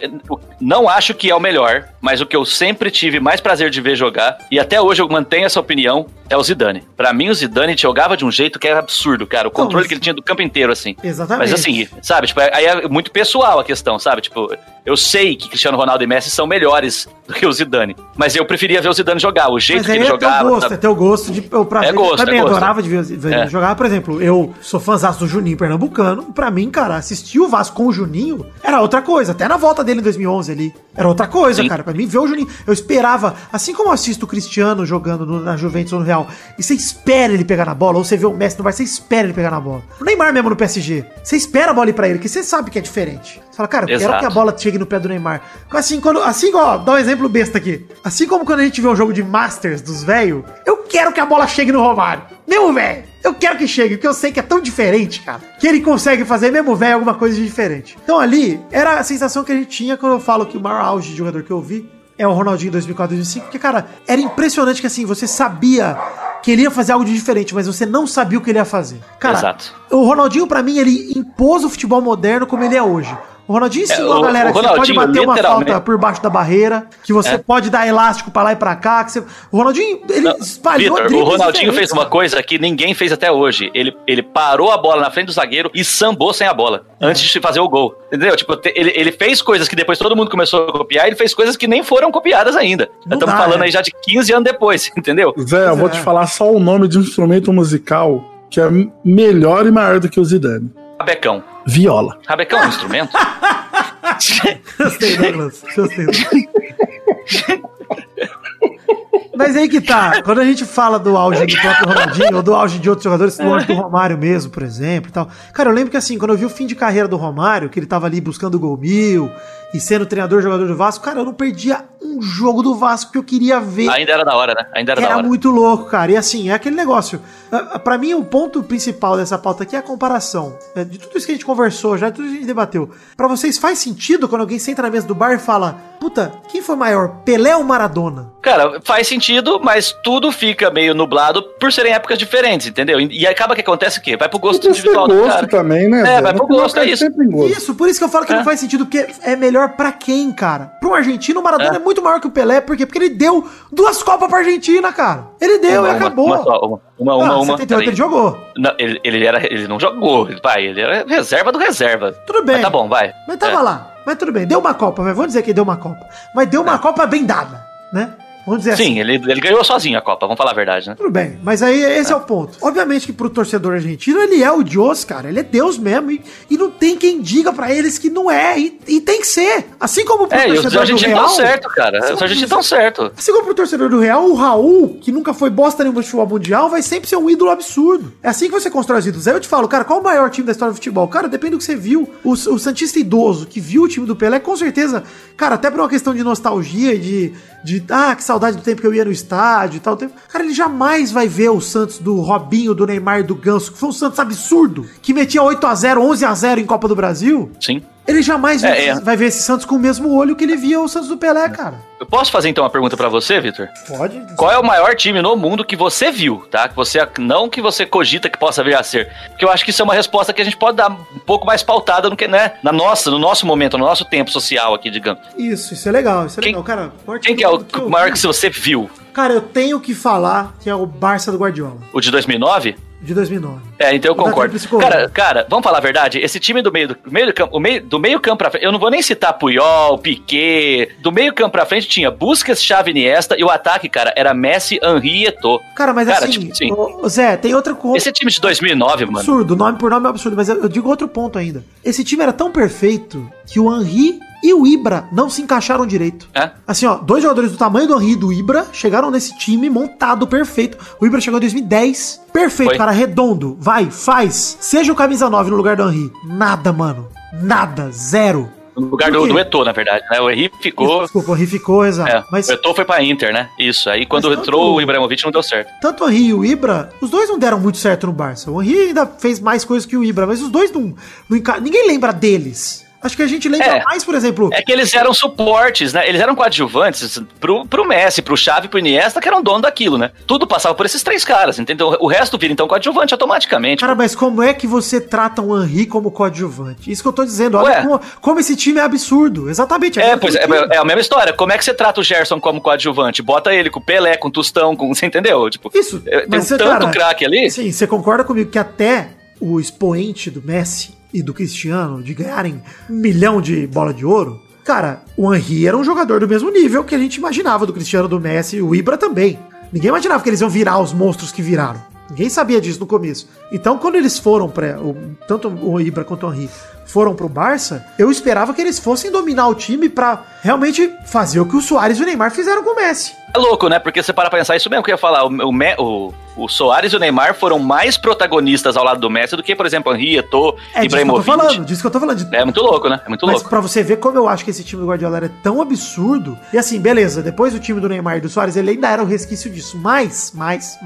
[SPEAKER 2] Não acho que é o melhor, mas o que eu sempre tive mais prazer de ver jogar, e até hoje eu mantenho essa opinião, é o Zidane. Pra mim, o Zidane jogava de um jeito que era absurdo, cara. O controle que ele tinha do campo inteiro, assim.
[SPEAKER 3] Exatamente.
[SPEAKER 2] Mas assim, sabe, tipo, aí é muito pessoal a questão, sabe? Tipo, eu sei que Cristiano Ronaldo e Messi são melhores do que o Zidane, mas eu preferia ver o Zidane jogar, o jeito que ele jogava.
[SPEAKER 3] É teu gosto de prazer. Eu também adorava de ver ele jogar. Por exemplo, eu sou fãzaço do Juninho Pernambucano. Pra mim, cara, assistir o Vasco com o Juninho era outra coisa. Até na volta dele em 2011 ali, era outra coisa, cara. Pra mim, ver o Juninho, eu esperava, assim como eu assisto o Cristiano jogando na Juventus ou no Real, e você espera ele pegar na bola, ou você vê o Messi no Barça, você espera ele pegar na bola. O Neymar mesmo no PSG, você espera a bola ir pra ele, que você sabe que é diferente. Você fala, cara, eu quero que a bola chegue no pé do Neymar. Assim, ó, dá um exemplo besta aqui. Assim como quando a gente vê um jogo de Masters dos velhos, eu quero que a bola chegue no Romário. Meu velho, Eu quero que chegue, porque eu sei que é tão diferente, cara, que ele consegue fazer, mesmo velho, alguma coisa de diferente. Então ali, era a sensação que a gente tinha quando eu falo que o maior auge de jogador que eu vi é o Ronaldinho 2004, 2005, porque, cara, era impressionante que, assim, você sabia que ele ia fazer algo de diferente, mas você não sabia o que ele ia fazer. Cara,
[SPEAKER 2] exato.
[SPEAKER 3] O Ronaldinho, pra mim, ele impôs o futebol moderno como ele é hoje. O Ronaldinho ensinou a galera que você pode bater uma falta por baixo da barreira, que você pode dar elástico pra lá e pra cá. Que você... O Ronaldinho, ele espalhou.
[SPEAKER 2] Victor, o Ronaldinho fez uma coisa que ninguém fez até hoje. Ele parou a bola na frente do zagueiro e sambou sem a bola, antes de fazer o gol. Entendeu? Tipo, ele fez coisas que depois todo mundo começou a copiar, ele fez coisas que nem foram copiadas ainda. Estamos falando aí já de 15 anos depois, entendeu?
[SPEAKER 4] Zé, eu vou te falar só o nome de um instrumento musical que é melhor e maior do que o Zidane.
[SPEAKER 2] Rabecão.
[SPEAKER 4] Viola.
[SPEAKER 2] Rabecão é um instrumento?
[SPEAKER 3] Gostei, Douglas. Gostei. Mas aí que tá, quando a gente fala do auge do próprio Ronaldinho, ou do auge de outros jogadores, do auge do Romário mesmo, por exemplo, e tal. Cara, eu lembro que assim, quando eu vi o fim de carreira do Romário, que ele tava ali buscando o gol 1000 e sendo treinador, jogador do Vasco, cara, eu não perdia um jogo do Vasco que eu queria ver.
[SPEAKER 2] Ainda era da hora, né? Ainda era da hora.
[SPEAKER 3] Era muito louco, cara. E assim, é aquele negócio. Pra mim, o ponto principal dessa pauta aqui é a comparação. De tudo isso que a gente conversou, já de tudo isso que a gente debateu. Pra vocês, faz sentido quando alguém senta na mesa do bar e fala: puta, quem foi maior, Pelé ou Maradona?
[SPEAKER 2] Cara, faz sentido, mas tudo fica meio nublado por serem épocas diferentes, entendeu? E acaba que acontece o quê? Vai pro gosto individual do cara.
[SPEAKER 4] Também, né?
[SPEAKER 2] É, vai pro gosto, é isso.
[SPEAKER 3] Isso, por isso que eu falo que não faz sentido, porque é melhor pra quem, cara? Pra um argentino, o Maradona é muito maior que o Pelé, por quê? Porque ele deu 2 Copas pra Argentina, cara. Ele deu e acabou.
[SPEAKER 2] Uma.
[SPEAKER 3] 78 ele jogou.
[SPEAKER 2] Não, ele não jogou, pai, ele era reserva do reserva.
[SPEAKER 3] Tudo bem.
[SPEAKER 2] Mas tá bom, vai.
[SPEAKER 3] Mas tava lá. Mas tudo bem, deu uma Copa, mas vamos dizer que deu uma Copa. Mas deu uma Copa bem dada, né? Vamos dizer
[SPEAKER 2] Sim, assim. Ele ganhou sozinho a Copa, vamos falar a verdade, né?
[SPEAKER 3] Tudo bem, mas aí esse é o ponto. Obviamente que pro torcedor argentino, ele é o Deus, cara. Ele é Deus mesmo. E não tem quem diga pra eles que não é. E tem que ser. Assim como pro torcedor do Real... os argentinos estão certo,
[SPEAKER 2] cara. Os argentinos estão certo.
[SPEAKER 3] Assim como pro torcedor do Real, o Raul, que nunca foi bosta nenhuma de futebol mundial, vai sempre ser um ídolo absurdo. É assim que você constrói os ídolos. Aí eu te falo, cara, qual o maior time da história do futebol? Cara, depende do que você viu. O santista idoso que viu o time do Pelé, com certeza, cara, até por uma questão de nostalgia e que saudade do tempo que eu ia no estádio e tal. Cara, ele jamais vai ver o Santos do Robinho, do Neymar e do Ganso, que foi um Santos absurdo, que metia 8-0, 11-0 em Copa do Brasil.
[SPEAKER 2] Sim.
[SPEAKER 3] Ele jamais vai ver esse Santos com o mesmo olho que ele via o Santos do Pelé, cara.
[SPEAKER 2] Eu posso fazer então uma pergunta pra você, Vitor?
[SPEAKER 3] Pode.
[SPEAKER 2] Qual é o maior time no mundo que você viu, tá? Não que você cogita que possa vir a ser. Porque eu acho que isso é uma resposta que a gente pode dar um pouco mais pautada no que, né? No nosso momento, no nosso tempo social aqui, digamos.
[SPEAKER 3] Isso é legal, legal. Cara,
[SPEAKER 2] quem que é o maior que você viu?
[SPEAKER 3] Cara, eu tenho que falar que é o Barça do Guardiola.
[SPEAKER 2] O de 2009?
[SPEAKER 3] De 2009.
[SPEAKER 2] Então eu concordo. Cara, vamos falar a verdade? Esse time do meio campo pra frente, eu não vou nem citar Puyol, Piquet, do meio campo pra frente tinha Busquets, Xavi, Iniesta, e o ataque, cara, era Messi, Henry e Eto'o.
[SPEAKER 3] Cara, mas assim, Zé, tem outra coisa.
[SPEAKER 2] Esse time de 2009, mano.
[SPEAKER 3] Absurdo, nome por nome é absurdo, mas eu digo outro ponto ainda. Esse time era tão perfeito que o Henry e o Ibra não se encaixaram direito. Assim, ó, 2 jogadores do tamanho do Henry e do Ibra chegaram nesse time montado perfeito. O Ibra chegou em 2010, perfeito, cara, redondo. Vai, faz. Seja o camisa 9 no lugar do Henry. Nada, mano. Nada, zero.
[SPEAKER 2] No lugar do Eto'o, na verdade, né? O Henry ficou...
[SPEAKER 3] Desculpa, o Henry ficou, exato.
[SPEAKER 2] Mas... O Eto'o foi pra Inter, né? Isso, aí quando entrou o Ibrahimovic não deu certo.
[SPEAKER 3] Tanto o Henry e o Ibra, os dois não deram muito certo no Barça. O Henry ainda fez mais coisas que o Ibra, mas os dois não ninguém lembra deles. Acho que a gente lembra mais, por exemplo...
[SPEAKER 2] É que eles eram suportes, né? Eles eram coadjuvantes pro Messi, pro Xavi, pro Iniesta, que eram dono daquilo, né? Tudo passava por esses 3 caras, entendeu? O resto vira, então, coadjuvante automaticamente.
[SPEAKER 3] Cara, mas como é que você trata um Henry como coadjuvante? Isso que eu tô dizendo. Olha como esse time é absurdo. Exatamente.
[SPEAKER 2] É a mesma história. Como é que você trata o Gerson como coadjuvante? Bota ele com o Pelé, com o Tostão, você entendeu? Tipo,
[SPEAKER 3] isso.
[SPEAKER 2] Tem tanto craque ali.
[SPEAKER 3] Sim, você concorda comigo que até o expoente do Messi e do Cristiano de ganharem 1 milhão de bola de ouro, cara, o Henry era um jogador do mesmo nível que a gente imaginava do Cristiano, do Messi, e o Ibra também. Ninguém imaginava que eles iam virar os monstros que viraram. Ninguém sabia disso no começo. Então, quando eles foram tanto o Ibra quanto o Henry foram pro Barça, eu esperava que eles fossem dominar o time pra realmente fazer o que o Suárez e o Neymar fizeram com o Messi.
[SPEAKER 2] É louco, né? Porque você para pra pensar isso mesmo que eu ia falar. O Suárez e o Neymar foram mais protagonistas ao lado do Messi do que, por exemplo, Henry, Eto'o, Ibrahimovic.
[SPEAKER 3] Disso que eu tô falando.
[SPEAKER 2] É muito louco, né? É muito louco.
[SPEAKER 3] Mas pra você ver como eu acho que esse time do Guardiola era tão absurdo. E assim, beleza, depois o time do Neymar e do Suárez, ele ainda era um resquício disso. Mas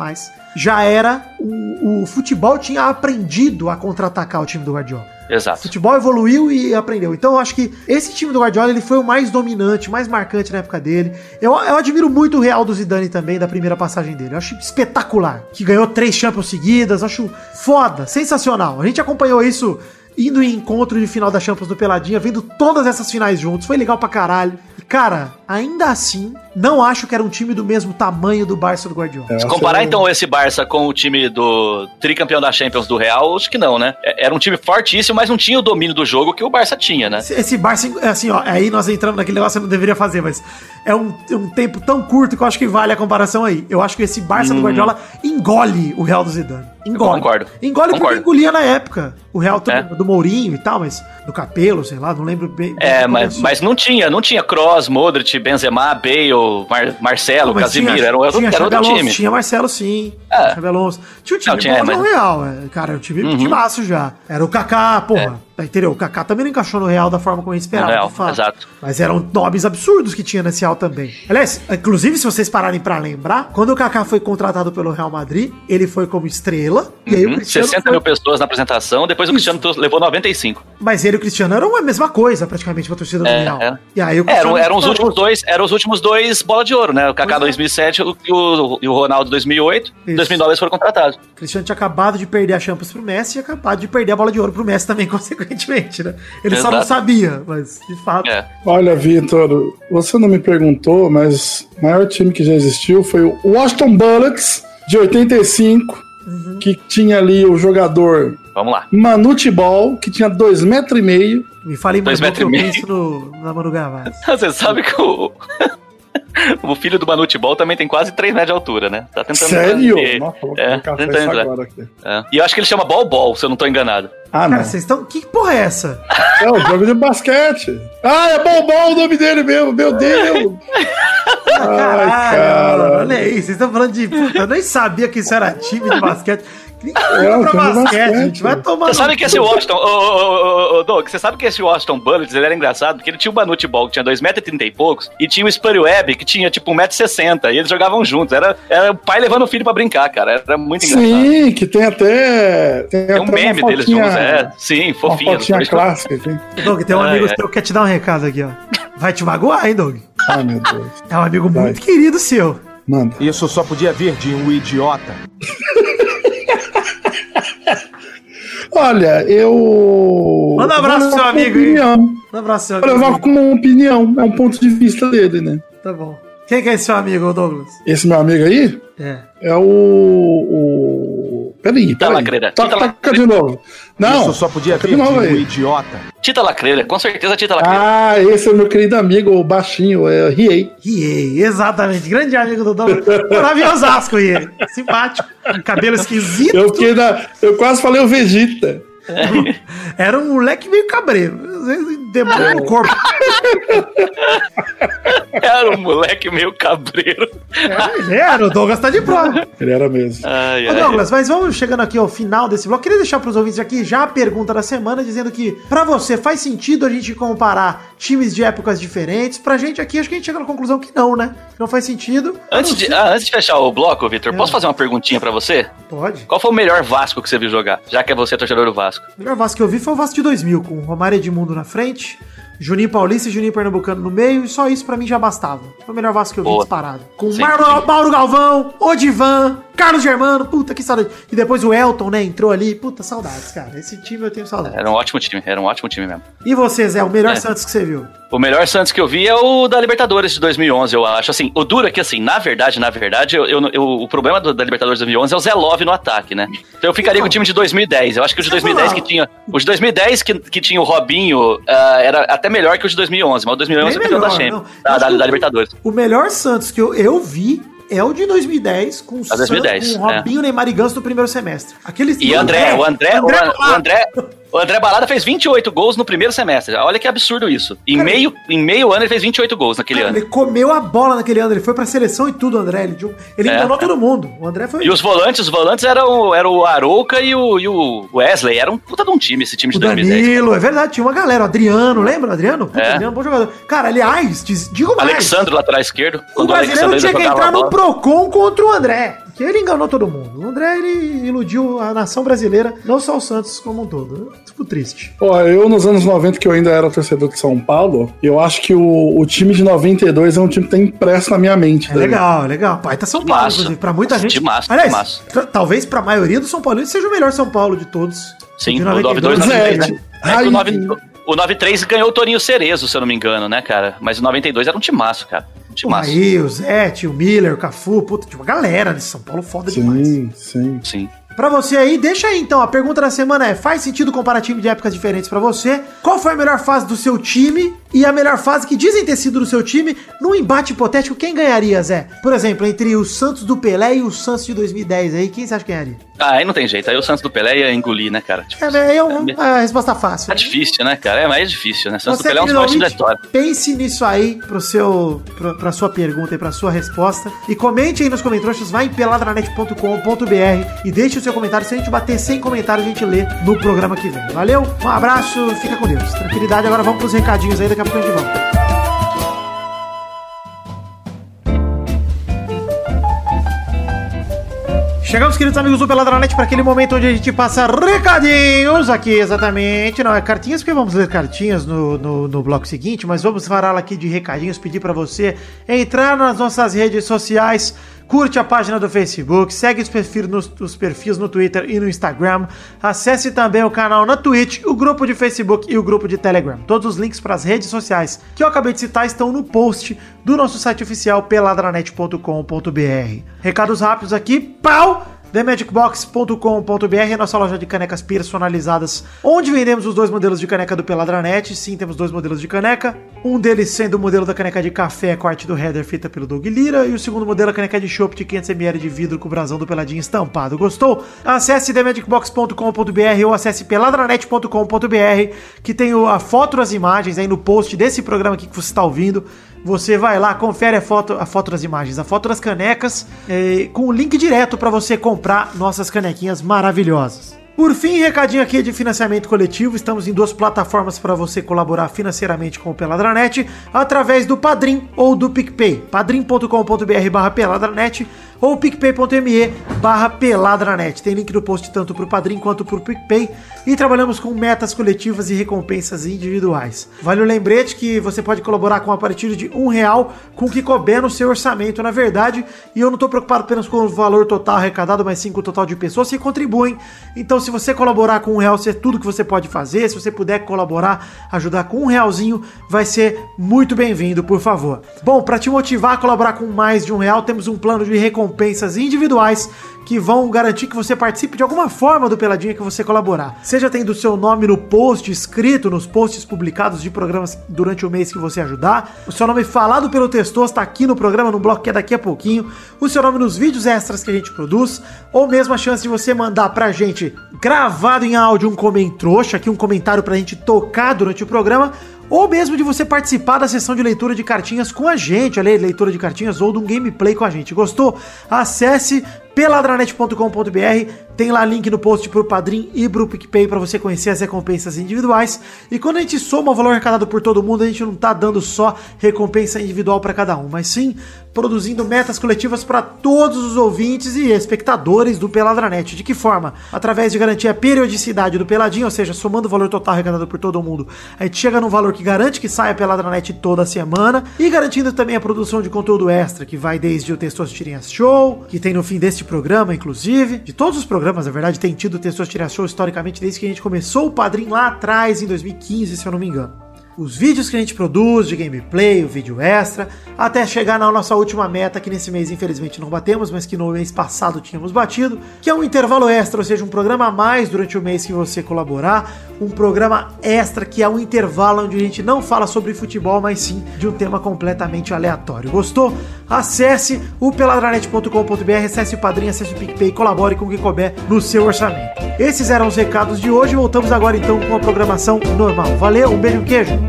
[SPEAKER 3] já era... O futebol tinha aprendido a contra-atacar o time do Guardiola.
[SPEAKER 2] Exato.
[SPEAKER 3] O futebol evoluiu e aprendeu. Então eu acho que esse time do Guardiola ele foi o mais dominante, mais marcante na época dele. Eu admiro muito o Real do Zidane também, da primeira passagem dele. Eu acho espetacular. Que ganhou 3 Champions seguidas. Acho foda, sensacional. A gente acompanhou isso indo em encontro de final da Champions do Peladinha, vendo todas essas finais juntos. Foi legal pra caralho. E, cara, ainda assim, não acho que era um time do mesmo tamanho do Barça do Guardiola.
[SPEAKER 2] Se comparar, então, esse Barça com o time do tricampeão da Champions do Real, acho que não, né? Era um time fortíssimo, mas não tinha o domínio do jogo que o Barça tinha, né?
[SPEAKER 3] Esse Barça, assim, ó, aí nós entramos naquele negócio que eu não deveria fazer, mas é um tempo tão curto que eu acho que vale a comparação aí. Eu acho que esse Barça do Guardiola engole o Real do Zidane. Engole.
[SPEAKER 2] Concordo.
[SPEAKER 3] Engole porque engolia na época. O Real do Mourinho e tal, mas do Capello, sei lá, não lembro bem.
[SPEAKER 2] Mas não tinha Kroos, Modric, Benzema, Bale, Marcelo, Casemiro, era outro time.
[SPEAKER 3] Tinha Marcelo, sim. Xabi Alonso. Tinha o time no Real, cara, o time de maço já. Era o Kaká, porra. Entendeu? O Kaká também não encaixou no Real da forma como a gente esperava.
[SPEAKER 2] Real, exato.
[SPEAKER 3] Mas eram nomes absurdos que tinha nesse Real também. Aliás, inclusive, se vocês pararem pra lembrar, quando o Kaká foi contratado pelo Real Madrid, ele foi como estrela. E aí o Cristiano
[SPEAKER 2] 60 mil pessoas na apresentação, depois o Cristiano levou 95.
[SPEAKER 3] Mas ele e o Cristiano eram a mesma coisa, praticamente, pra torcida do Real. E aí o
[SPEAKER 2] eram os últimos dois bola de ouro, né? O Kaká 2007 e o Ronaldo 2008. Em 2009 eles foram contratados.
[SPEAKER 3] O Cristiano tinha acabado de perder a Champions pro Messi e acabado de perder a bola de ouro pro Messi também, consequentemente, né? Ele só não sabia, mas de fato.
[SPEAKER 4] Olha, Vitor, você não me perguntou, mas o maior time que já existiu foi o Washington Bullets, de 85, que tinha ali o jogador...
[SPEAKER 2] Vamos lá.
[SPEAKER 4] Manute Ball, que tinha 2,5 metros.
[SPEAKER 3] Me fale mais do que eu penso na Manu Gavassi.
[SPEAKER 2] Você sabe que o filho do Manute Ball também tem quase 3 metros de altura, né? Tá tentando...
[SPEAKER 4] Sério? Nossa, vou colocar isso agora aqui.
[SPEAKER 2] E eu acho que ele chama Ball, se eu não tô enganado.
[SPEAKER 3] Ah, não. Cara, vocês estão... Que porra é essa?
[SPEAKER 4] É o jogo de basquete. É Ball o nome dele mesmo, meu Deus.
[SPEAKER 3] Caralho, olha aí, vocês estão falando de... Eu nem sabia que isso era time de basquete. Vai tomar.
[SPEAKER 2] Você sabe que esse Washington, Doug, você sabe que esse Washington Bullets, ele era engraçado, porque ele tinha o Manute Ball, que tinha 2,30 m e poucos, e tinha o Spurry Webb, que tinha tipo 1,60 m, e eles jogavam juntos. Era o pai levando o filho pra brincar, cara. Era muito engraçado.
[SPEAKER 4] Sim, que tem até...
[SPEAKER 2] Tem um meme deles juntos, sim, fofinho.
[SPEAKER 4] Uma fotinha clássica, sim.
[SPEAKER 3] Doug, tem um amigo seu que quer te dar um recado aqui, ó. Vai te magoar, hein, Doug?
[SPEAKER 4] Ai, meu Deus.
[SPEAKER 3] É um amigo muito querido seu.
[SPEAKER 4] Manda.
[SPEAKER 8] Isso só podia vir de um idiota.
[SPEAKER 4] Olha, eu...
[SPEAKER 3] Manda um abraço pro seu amigo aí. Manda um abraço pro seu amigo.
[SPEAKER 4] Eu levo como uma opinião, é um ponto de vista dele, né?
[SPEAKER 3] Tá bom. Quem que é esse seu amigo, Douglas?
[SPEAKER 4] Esse meu amigo aí? É o... Peraí. Toca de novo. Não.
[SPEAKER 8] Isso só podia vir de um idiota.
[SPEAKER 2] Tita Lacreira, com certeza Tita Lacreira.
[SPEAKER 4] Ah, esse é o meu querido amigo, o baixinho, é Riei.
[SPEAKER 3] Riei, exatamente. Grande amigo do Douglas. Morava em Osasco, Riei. Simpático. Cabelo esquisito.
[SPEAKER 4] Eu quase falei o Vegeta.
[SPEAKER 3] Era um moleque meio cabreiro. Demônio no corpo.
[SPEAKER 2] Era um moleque meio cabreiro.
[SPEAKER 3] Ele era, o Douglas tá de prova.
[SPEAKER 4] Ele era mesmo.
[SPEAKER 3] Douglas, mas vamos chegando aqui ao final desse bloco. Queria deixar pros ouvintes aqui já a pergunta da semana, dizendo que pra você faz sentido a gente comparar times de épocas diferentes? Pra gente aqui, acho que a gente chega na conclusão que não, né? Não faz sentido.
[SPEAKER 2] Antes de fechar o bloco, Vitor, posso fazer uma perguntinha pra você?
[SPEAKER 3] Pode.
[SPEAKER 2] Qual foi o melhor Vasco que você viu jogar? Já que é você torcedor do Vasco.
[SPEAKER 3] O melhor Vasco que eu vi foi o Vasco de 2000, com Romário Edmundo na frente, Juninho Paulista e Juninho Pernambucano no meio, e só isso pra mim já bastava. Foi o melhor Vasco que eu vi disparado. Com Mauro Galvão, Odivan, Carlos Germano, puta que saudade. E depois o Elton, né, entrou ali. Puta, saudades, cara. Esse time eu tenho saudades.
[SPEAKER 2] Era um ótimo time mesmo.
[SPEAKER 3] E você, Zé, o melhor Santos que você viu?
[SPEAKER 2] O melhor Santos que eu vi é o da Libertadores de 2011, eu acho. Assim, o duro é que, assim, na verdade, o problema da Libertadores de 2011 é o Zé Love no ataque, né? Então eu ficaria com o time de 2010. Eu acho que o de 2010 que tinha... O de 2010 que tinha o Robinho era até melhor que o de 2011, mas o 2011 é o campeão da Champions, da Libertadores.
[SPEAKER 3] O melhor Santos que eu vi é o de 2010, com o Robinho, Neymar e Ganso no primeiro semestre.
[SPEAKER 2] O André Balada fez 28 gols no primeiro semestre. Olha que absurdo isso. Em meio ano ele fez 28 gols naquele ano.
[SPEAKER 3] Ele comeu a bola naquele ano. Ele foi pra seleção e tudo, André. Ele enganou todo mundo. O André foi...
[SPEAKER 2] E os volantes eram o Arouca e o Wesley. Era um puta de um time, esse time de 2010.
[SPEAKER 3] Danilo, é verdade. Tinha uma galera. O Adriano, lembra? Adriano? Adriano, bom jogador. Cara, aliás, digo mais.
[SPEAKER 2] Alexandre, lateral esquerdo.
[SPEAKER 3] O brasileiro tinha que entrar no Procon contra o André. Porque ele enganou todo mundo. O André, ele iludiu a nação brasileira, não só o Santos como um todo. Fico triste.
[SPEAKER 4] Eu nos anos 90, que eu ainda era torcedor de São Paulo, eu acho que o time de 92 é um time que tá impresso na minha mente.
[SPEAKER 3] Legal, legal. Pai, tá São Paulo, inclusive. Pra muita gente. Aliás, talvez pra maioria do São Paulo seja o melhor São Paulo de todos.
[SPEAKER 2] Sim, o 92, 93, né? O 93 ganhou o Toninho Cerezo, se eu não me engano, né, cara? Mas o 92 era um timaço, cara.
[SPEAKER 3] Aí, o Zé, o Miller, o Cafu, puta, tinha uma galera de São Paulo foda demais.
[SPEAKER 4] Sim.
[SPEAKER 3] Pra você aí, deixa aí então, a pergunta da semana é: faz sentido comparar time de épocas diferentes pra você? Qual foi a melhor fase do seu time e a melhor fase que dizem ter sido do seu time? Num embate hipotético, quem ganharia, Zé? Por exemplo, entre o Santos do Pelé e o Santos de 2010 aí, quem você acha que ganharia?
[SPEAKER 2] Aí não tem jeito, aí o Santos do Pelé ia engolir, né, cara? Tipo,
[SPEAKER 3] a resposta fácil.
[SPEAKER 2] É difícil, né, cara? É difícil, né? Santos do Pelé é um dos maiores da história.
[SPEAKER 3] Pense nisso aí pra sua pergunta e pra sua resposta. E comente aí nos comentários, vai em peladranet.com.br e deixe o seu comentário. Se a gente bater 100 comentários, a gente lê no programa que vem. Valeu? Um abraço, fica com Deus. Tranquilidade, agora vamos pros recadinhos aí, daqui a pouco a gente volta. Chegamos, queridos amigos do Peladranet, para aquele momento onde a gente passa recadinhos aqui, exatamente. Não é cartinhas, porque vamos ler cartinhas no bloco seguinte, mas vamos falar aqui de recadinhos, pedir para você entrar nas nossas redes sociais, curte a página do Facebook, segue os perfis no Twitter e no Instagram, acesse também o canal na Twitch, o grupo de Facebook e o grupo de Telegram. Todos os links para as redes sociais que eu acabei de citar estão no post do nosso site oficial peladranet.com.br. Recados rápidos aqui, pau! TheMagicBox.com.br, nossa loja de canecas personalizadas, onde vendemos os 2 modelos de caneca do Peladranet. Sim, temos 2 modelos de caneca, um deles sendo o modelo da caneca de café com a arte do header feita pelo Doug Lira, e o segundo modelo a caneca de chopp de 500ml de vidro com o brasão do Peladinho estampado. Gostou? Acesse TheMagicBox.com.br ou acesse peladranet.com.br, que tem a foto das imagens aí no post desse programa aqui que você está ouvindo. Você vai lá, confere a foto das imagens, a foto das canecas, com o link direto para você comprar nossas canequinhas maravilhosas. Por fim, recadinho aqui de financiamento coletivo. Estamos em 2 plataformas para você colaborar financeiramente com o Peladranet, através do Padrim ou do PicPay. padrim.com.br/peladranet ou picpay.me/peladranet. Tem link no post tanto para o Padrim quanto para o PicPay. E trabalhamos com metas coletivas e recompensas individuais. Vale o lembrete que você pode colaborar com a partir de R$1 com o que couber no seu orçamento, na verdade. E eu não estou preocupado apenas com o valor total arrecadado, mas sim com o total de pessoas que contribuem. Então, se você colaborar com R$1, isso é tudo que você pode fazer. Se você puder colaborar, ajudar com R$1, vai ser muito bem-vindo, por favor. Bom, para te motivar a colaborar com mais de R$1, temos um plano de recompensas individuais que vão garantir que você participe de alguma forma do Peladinha que você colaborar. Seja tendo o seu nome no post escrito, nos posts publicados de programas durante o mês que você ajudar, o seu nome falado pelo Testoso está aqui no programa, no bloco que é daqui a pouquinho, o seu nome nos vídeos extras que a gente produz, ou mesmo a chance de você mandar pra gente gravado em áudio um comentário, aqui um comentário pra gente tocar durante o programa, ou mesmo de você participar da sessão de leitura de cartinhas com a gente, a leitura de cartinhas ou de um gameplay com a gente. Gostou? Acesse peladranet.com.br, tem lá link no post pro Padrim e pro PicPay para você conhecer as recompensas individuais. E quando a gente soma o valor arrecadado por todo mundo, a gente não tá dando só recompensa individual para cada um, mas sim produzindo metas coletivas para todos os ouvintes e espectadores do Peladranet. De que forma? Através de garantir a periodicidade do Peladinho, ou seja, somando o valor total arrecadado por todo mundo, a gente chega num valor que garante que saia Peladranet toda semana, e garantindo também a produção de conteúdo extra, que vai desde o Testoso Tirinhas Show, que tem no fim deste programa, inclusive, de todos os programas, na verdade, tem tido o Testoso Tirinhas Show historicamente desde que a gente começou o Padrim lá atrás, em 2015, se eu não me engano. Os vídeos que a gente produz de gameplay, o vídeo extra, até chegar na nossa última meta, que nesse mês infelizmente não batemos, mas que no mês passado tínhamos batido, que é um intervalo extra, ou seja, um programa a mais durante o mês que você colaborar, um programa extra que é um intervalo onde a gente não fala sobre futebol, mas sim de um tema completamente aleatório. Gostou? Acesse o peladranet.com.br, acesse o Padrim, acesse o PicPay e colabore com o que couber no seu orçamento. Esses eram os recados de hoje, voltamos agora então com a programação normal. Valeu, um beijo, um queijo!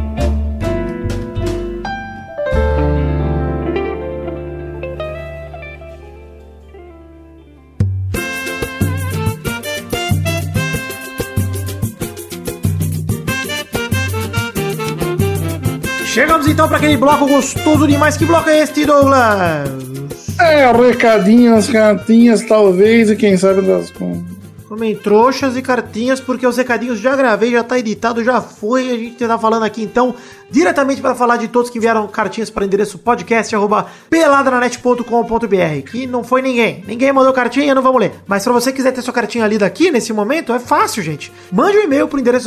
[SPEAKER 3] Chegamos então para aquele bloco gostoso demais. Que bloco é este, Douglas?
[SPEAKER 4] recadinhos, cartinhas, talvez, e quem sabe das contas.
[SPEAKER 3] Comem trouxas e cartinhas, porque os recadinhos já gravei, já tá editado, já foi. A gente tá falando aqui, então, diretamente para falar de todos que enviaram cartinhas para o endereço podcast@peladranet.com.br. Que não foi ninguém. Ninguém mandou cartinha, não vamos ler. Mas se você quiser ter sua cartinha lida aqui, nesse momento, é fácil, gente. Mande um e-mail pro endereço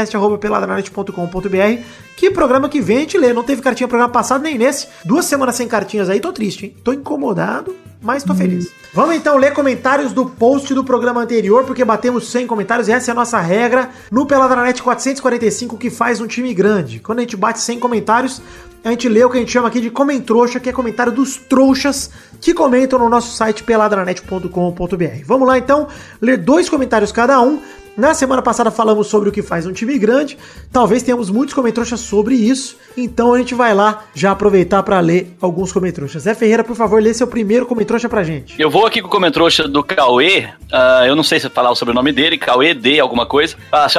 [SPEAKER 3] podcast@peladranet.com.br. Que programa que vem a gente lê. Não teve cartinha no programa passado, nem nesse. 2 semanas sem cartinhas aí, tô triste, hein? Tô incomodado, mas tô feliz. Vamos então ler comentários do post do programa anterior, porque batemos 100 comentários e essa é a nossa regra no Peladranet 445, que faz um time grande. Quando a gente bate 100 comentários, a gente lê o que a gente chama aqui de Comentrouxa, que é comentário dos trouxas que comentam no nosso site peladranet.com.br. Vamos lá então, ler 2 comentários cada um. Na semana passada falamos sobre o que faz um time grande, talvez tenhamos muitos comentrouxas sobre isso, então a gente vai lá já aproveitar para ler alguns comentrouxas. Zé Ferreira, por favor, lê seu primeiro comentrouxa pra gente.
[SPEAKER 2] Eu vou aqui com o comentrouxa do Cauê, eu não sei se falar o sobrenome dele, Cauê D alguma coisa.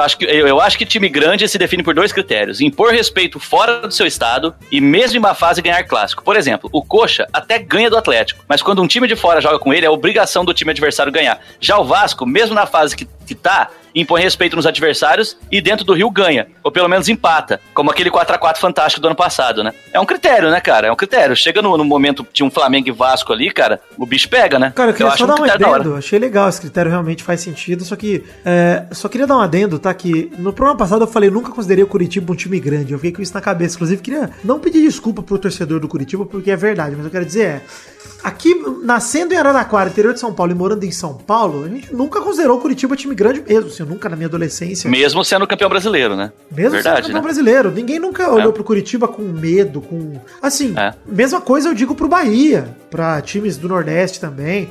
[SPEAKER 2] Eu acho que time grande se define por 2 critérios: impor respeito fora do seu estado e mesmo em uma fase ganhar clássico. Por exemplo, o Coxa até ganha do Atlético, mas quando um time de fora joga com ele, é obrigação do time adversário ganhar. Já o Vasco, mesmo na fase que tá, impõe respeito nos adversários e dentro do Rio ganha, ou pelo menos empata, como aquele 4x4 fantástico do ano passado, né? É um critério, né, cara? É um critério. Chega no momento de um Flamengo e Vasco ali, cara, o bicho pega, né?
[SPEAKER 3] Cara, eu queria só dar um adendo, achei legal, esse critério realmente faz sentido, só que só queria dar um adendo, tá? Que no programa passado eu falei, nunca considerei o Curitiba um time grande, eu fiquei com isso na cabeça, inclusive queria não pedir desculpa pro torcedor do Curitiba, porque é verdade, mas eu quero dizer aqui, nascendo em Araraquara, interior de São Paulo e morando em São Paulo, a gente nunca considerou o Curitiba time grande mesmo, assim, eu nunca na minha adolescência.
[SPEAKER 2] Mesmo sendo campeão brasileiro, né?
[SPEAKER 3] Mesmo verdade, sendo campeão brasileiro. Ninguém nunca olhou pro Curitiba com medo, com... Assim, mesma coisa eu digo pro Bahia, pra times do Nordeste também,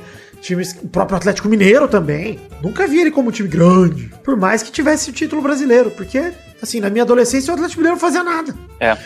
[SPEAKER 3] o próprio Atlético Mineiro também. Nunca vi ele como um time grande, por mais que tivesse o título brasileiro, porque... Assim, na minha adolescência, o Atlético Mineiro não fazia nada.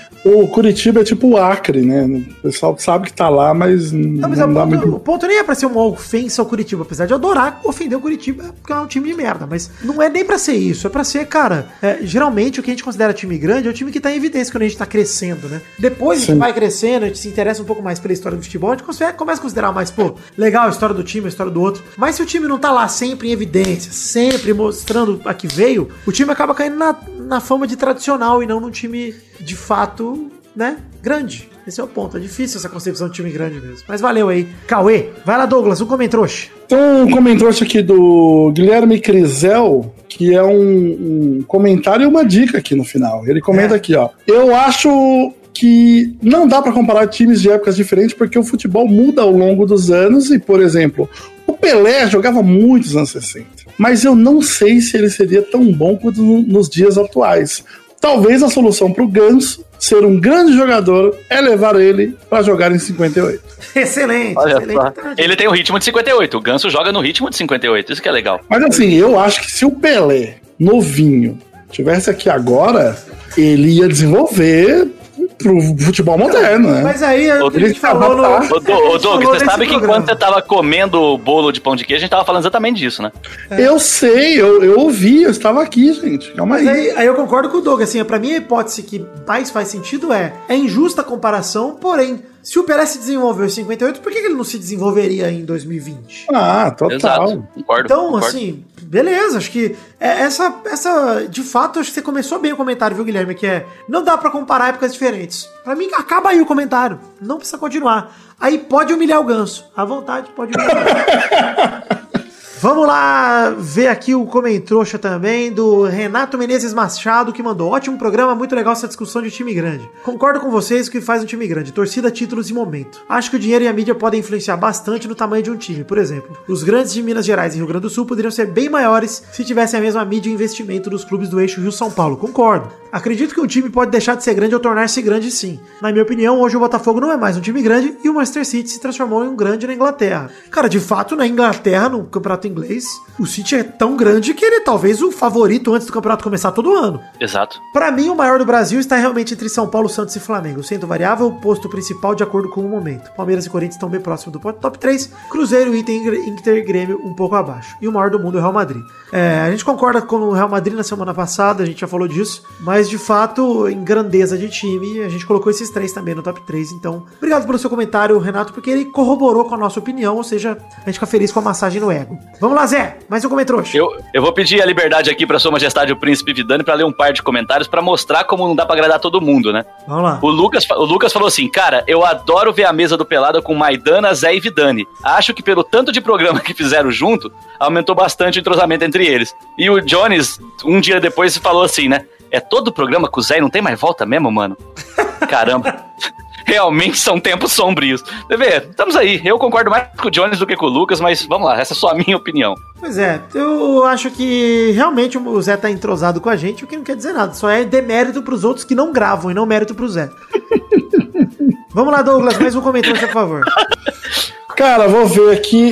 [SPEAKER 4] O Curitiba é tipo o Acre, né? O pessoal sabe que tá lá, mas não dá muito...
[SPEAKER 3] O ponto nem é pra ser uma ofensa ao Curitiba, apesar de eu adorar ofender o Curitiba, porque é um time de merda, mas não é nem pra ser isso, é pra ser, cara, geralmente o que a gente considera time grande é o time que tá em evidência quando a gente tá crescendo, né? Depois a gente vai crescendo, a gente se interessa um pouco mais pela história do futebol, a gente começa a considerar mais, legal a história do time, a história do outro, mas se o time não tá lá sempre em evidência, sempre mostrando a que veio, o time acaba caindo na fama de tradicional e não num time de fato, né, grande. Esse é o ponto, é difícil essa concepção de time grande mesmo. Mas valeu aí. Cauê, vai lá, Douglas, um comentrouxa.
[SPEAKER 4] Então, um comentrouxa aqui do Guilherme Crisel, que é um comentário e uma dica aqui no final. Ele comenta aqui, ó. Eu acho que não dá pra comparar times de épocas diferentes porque o futebol muda ao longo dos anos e, por exemplo, o Pelé jogava muito nos anos 60, mas eu não sei se ele seria tão bom quanto nos dias atuais. Talvez a solução pro Ganso ser um grande jogador é levar ele pra jogar em 58.
[SPEAKER 3] Excelente.
[SPEAKER 2] Ele tem o ritmo de 58, o Ganso joga no ritmo de 58, isso que é legal.
[SPEAKER 4] Mas assim, eu acho que se o Pelé, novinho, tivesse aqui agora, ele ia desenvolver pro futebol moderno, né?
[SPEAKER 3] Mas aí a gente falou no...
[SPEAKER 2] Ô, Doug, você sabe que enquanto você tava comendo bolo de pão de queijo, a gente tava falando exatamente disso, né?
[SPEAKER 4] Eu sei, eu ouvi, eu estava aqui, gente. Calma aí.
[SPEAKER 3] Aí eu concordo com o Doug, assim, pra mim a hipótese que mais faz sentido é injusta a comparação, porém, se o Pelé se desenvolveu em 58, por que ele não se desenvolveria em 2020?
[SPEAKER 4] Ah, total.
[SPEAKER 2] Exato, concordo.
[SPEAKER 3] Então, assim, beleza, acho que essa, de fato, acho que você começou bem o comentário, viu, Guilherme, que não dá pra comparar épocas diferentes. Pra mim, acaba aí o comentário, não precisa continuar. Aí pode humilhar o Ganso, à vontade, pode humilhar. Vamos lá ver aqui o comentrouxa também do Renato Menezes Machado, que mandou: ótimo programa, muito legal essa discussão de time grande. Concordo com vocês que faz um time grande, torcida, títulos e momento. Acho que o dinheiro e a mídia podem influenciar bastante no tamanho de um time. Por exemplo, os grandes de Minas Gerais e Rio Grande do Sul poderiam ser bem maiores se tivessem a mesma mídia e investimento dos clubes do eixo Rio-São Paulo. Concordo. Acredito que um time pode deixar de ser grande ou tornar-se grande sim. Na minha opinião, hoje o Botafogo não é mais um time grande e o Manchester City se transformou em um grande na Inglaterra. Cara, de fato, na Inglaterra, no campeonato inglês, o City é tão grande que ele é talvez o favorito antes do campeonato começar todo ano.
[SPEAKER 2] Exato.
[SPEAKER 3] Pra mim, o maior do Brasil está realmente entre São Paulo, Santos e Flamengo. Sendo variável, o posto principal de acordo com o momento. Palmeiras e Corinthians estão bem próximos do top 3. Cruzeiro, Inter e Grêmio um pouco abaixo. E o maior do mundo é o Real Madrid. A gente concorda com o Real Madrid na semana passada, a gente já falou disso, mas Mas, de fato, em grandeza de time, a gente colocou esses 3 também no top 3. Então, obrigado pelo seu comentário, Renato, porque ele corroborou com a nossa opinião, ou seja, a gente fica feliz com a massagem no ego. Vamos lá, Zé, mais um comentário.
[SPEAKER 2] Eu vou pedir a liberdade aqui pra Sua Majestade o Príncipe Vidani pra ler um par de comentários pra mostrar como não dá pra agradar todo mundo, né?
[SPEAKER 3] Vamos lá.
[SPEAKER 2] O Lucas falou assim, cara, eu adoro ver a mesa do Pelada com Maidana, Zé e Vidani. Acho que pelo tanto de programa que fizeram junto, aumentou bastante o entrosamento entre eles. E o Jones, um dia depois, falou assim, né? É todo programa com o Zé e não tem mais volta mesmo, mano? Caramba. Realmente são tempos sombrios. Bebê, estamos aí. Eu concordo mais com o Jones do que com o Lucas, mas vamos lá, essa é só a minha opinião.
[SPEAKER 3] Pois é, eu acho que realmente o Zé tá entrosado com a gente, o que não quer dizer nada. Só é demérito pros outros que não gravam e não mérito pro Zé. Vamos lá, Douglas, mais um comentário, por favor.
[SPEAKER 4] Cara, vou ver aqui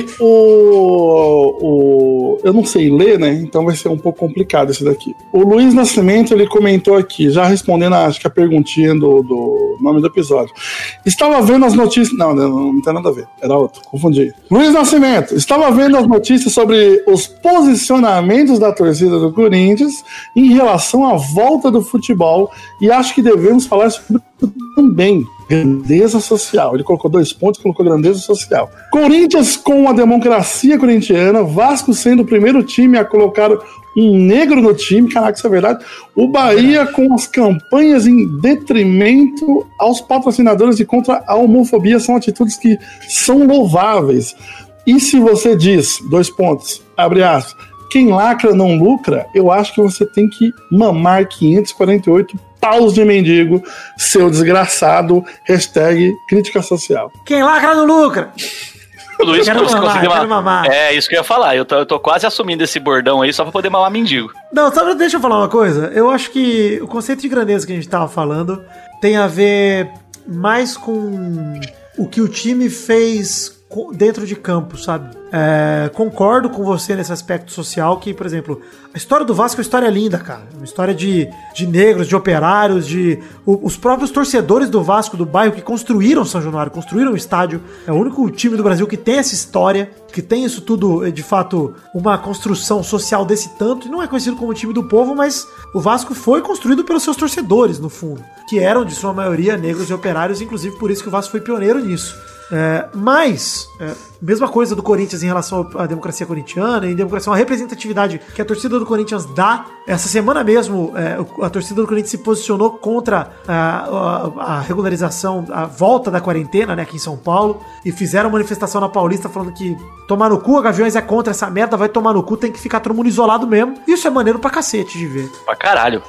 [SPEAKER 4] eu não sei ler, né? Então vai ser um pouco complicado esse daqui. O Luiz Nascimento, ele comentou aqui, já respondendo, acho que a perguntinha do nome do episódio. Estava vendo as notícias... Não tem nada a ver. Era outro, confundi. Luiz Nascimento, estava vendo as notícias sobre os posicionamentos da torcida do Corinthians em relação à volta do futebol e acho que devemos falar sobre também. Grandeza social. Ele colocou 2 pontos, colocou grandeza social. Corinthians com a democracia corintiana, Vasco sendo o primeiro time a colocar um negro no time, caraca, isso é verdade. O Bahia com as campanhas em detrimento aos patrocinadores e contra a homofobia são atitudes que são louváveis. E se você diz, 2 pontos, abre aspas, quem lacra não lucra, eu acho que você tem que mamar 548 paus de mendigo, seu desgraçado, #crítica social.
[SPEAKER 3] Quem lacra não lucra.
[SPEAKER 2] Luiz,
[SPEAKER 3] quero mamar.
[SPEAKER 2] É isso que eu ia falar. Eu tô quase assumindo esse bordão aí só pra poder mamar mendigo.
[SPEAKER 3] Não, só deixa eu falar uma coisa. Eu acho que o conceito de grandeza que a gente tava falando tem a ver mais com o que o time fez dentro de campo, sabe? Concordo com você nesse aspecto social que, por exemplo, a história do Vasco é uma história linda, cara. Uma história de negros, de operários, os próprios torcedores do Vasco, do bairro, que construíram São Januário, construíram o estádio. É o único time do Brasil que tem essa história, que tem isso tudo, de fato, uma construção social desse tanto. E não é conhecido como time do povo, mas o Vasco foi construído pelos seus torcedores, no fundo, que eram, de sua maioria, negros e operários, inclusive por isso que o Vasco foi pioneiro nisso. Mesma coisa do Corinthians em relação à democracia corintiana, em democracia, uma representatividade que a torcida do Corinthians dá. Essa semana mesmo, a torcida do Corinthians se posicionou contra a regularização, a volta da quarentena, né, aqui em São Paulo, e fizeram manifestação na Paulista falando que tomar no cu, a Gaviões é contra essa merda, vai tomar no cu, tem que ficar todo mundo isolado mesmo. Isso é maneiro pra cacete de ver.
[SPEAKER 2] Pra caralho.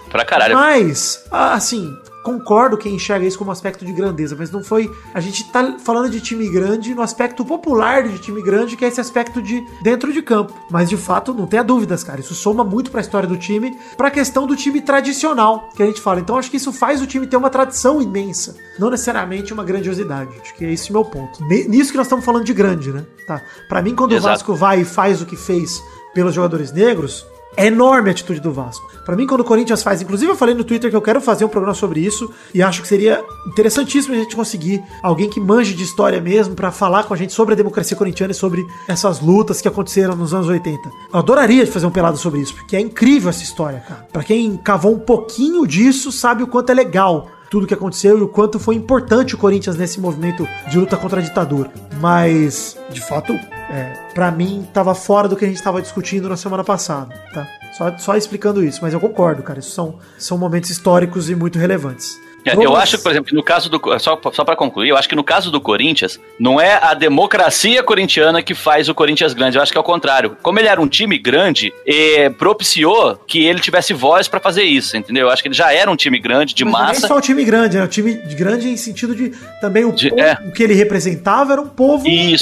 [SPEAKER 3] Mas, assim, concordo quem enxerga isso como aspecto de grandeza, mas não foi... A gente tá falando de time grande no aspecto popular de time grande, que é esse aspecto de dentro de campo. Mas, de fato, não tenha dúvidas, cara. Isso soma muito pra história do time, pra questão do time tradicional, que a gente fala. Então, acho que isso faz o time ter uma tradição imensa, não necessariamente uma grandiosidade. Acho que é esse o meu ponto. Nisso que nós estamos falando de grande, né? Tá. Pra mim, quando
[SPEAKER 2] Exato.
[SPEAKER 3] O Vasco vai e faz o que fez pelos jogadores negros... É enorme a atitude do Vasco. Pra mim, quando o Corinthians faz... Inclusive, eu falei no Twitter que eu quero fazer um programa sobre isso e acho que seria interessantíssimo a gente conseguir alguém que manje de história mesmo pra falar com a gente sobre a democracia corintiana e sobre essas lutas que aconteceram nos anos 80. Eu adoraria fazer um pelado sobre isso, porque é incrível essa história, cara. Pra quem cavou um pouquinho disso, sabe o quanto é legal tudo que aconteceu e o quanto foi importante o Corinthians nesse movimento de luta contra a ditadura. Mas, de fato, pra mim, tava fora do que a gente tava discutindo na semana passada, tá? Só explicando isso, mas eu concordo, cara. Isso são momentos históricos e muito relevantes.
[SPEAKER 2] Eu acho que, por exemplo, no caso do... Só pra concluir, eu acho que no caso do Corinthians, não é a democracia corintiana que faz o Corinthians grande, eu acho que é o contrário. Como ele era um time grande, propiciou que ele tivesse voz pra fazer isso, entendeu? Eu acho que ele já era um time grande, de massa.
[SPEAKER 3] Não é só o time grande, era um time grande em sentido de... Também o povo que ele representava era um povo,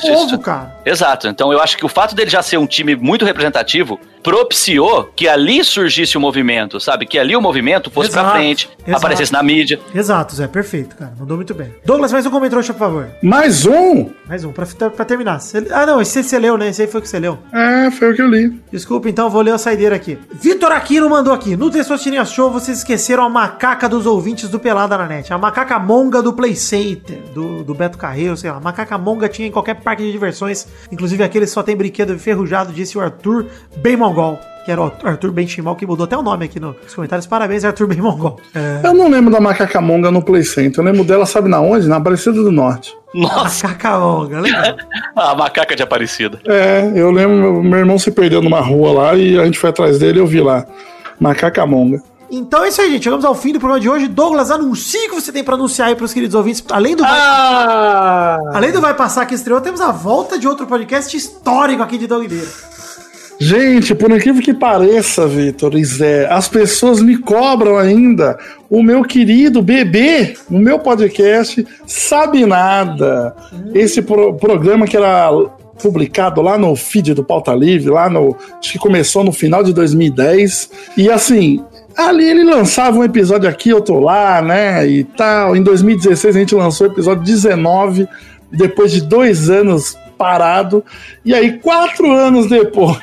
[SPEAKER 3] cara.
[SPEAKER 2] Exato. Então eu acho que o fato dele já ser um time muito representativo propiciou que ali surgisse o movimento, sabe? Que ali o movimento fosse pra frente, aparecesse na mídia.
[SPEAKER 3] Exato, Zé, perfeito, cara. Mandou muito bem. Douglas, mais um comentário, por favor.
[SPEAKER 4] Mais um,
[SPEAKER 3] pra terminar. Não, esse você leu, né? Esse aí foi o que você leu.
[SPEAKER 4] Foi o que eu li.
[SPEAKER 3] Desculpa, então, vou ler a saideira aqui. Vitor Aquino mandou aqui. No Testostirinha Show, vocês esqueceram a macaca dos ouvintes do Pelada na Net. A macaca monga do Play Center, do Beto Carreiro, sei lá. A macaca monga tinha em qualquer parque de diversões, inclusive aquele que só tem brinquedo enferrujado, disse o Arthur bem mongol. que era o Arthur Benchimol, que mudou até o nome aqui nos comentários. Parabéns, Arthur Benchimol.
[SPEAKER 4] Eu não lembro da Macacamonga no Play Center. Eu lembro dela, sabe na onde? Na Aparecida do Norte.
[SPEAKER 2] Nossa.
[SPEAKER 3] Macacamonga, legal.
[SPEAKER 2] A macaca de Aparecida.
[SPEAKER 4] Eu lembro, meu irmão se perdeu numa rua lá e a gente foi atrás dele e eu vi lá. Macacamonga.
[SPEAKER 3] Então é isso aí, gente. Chegamos ao fim do programa de hoje. Douglas, anuncie o que você tem pra anunciar aí pros queridos ouvintes. Além do Vai Passar que estreou, temos a volta de outro podcast histórico aqui de Doideira.
[SPEAKER 4] Gente, por incrível que pareça, Vitor e Zé, as pessoas me cobram ainda o meu querido bebê, no meu podcast Sabe Nada. Esse programa que era publicado lá no feed do Pauta Livre, acho que começou no final de 2010. E assim, ali ele lançava um episódio aqui, eu tô lá, né, e tal. Em 2016 a gente lançou o episódio 19, depois de 2 anos parado, e aí 4 anos depois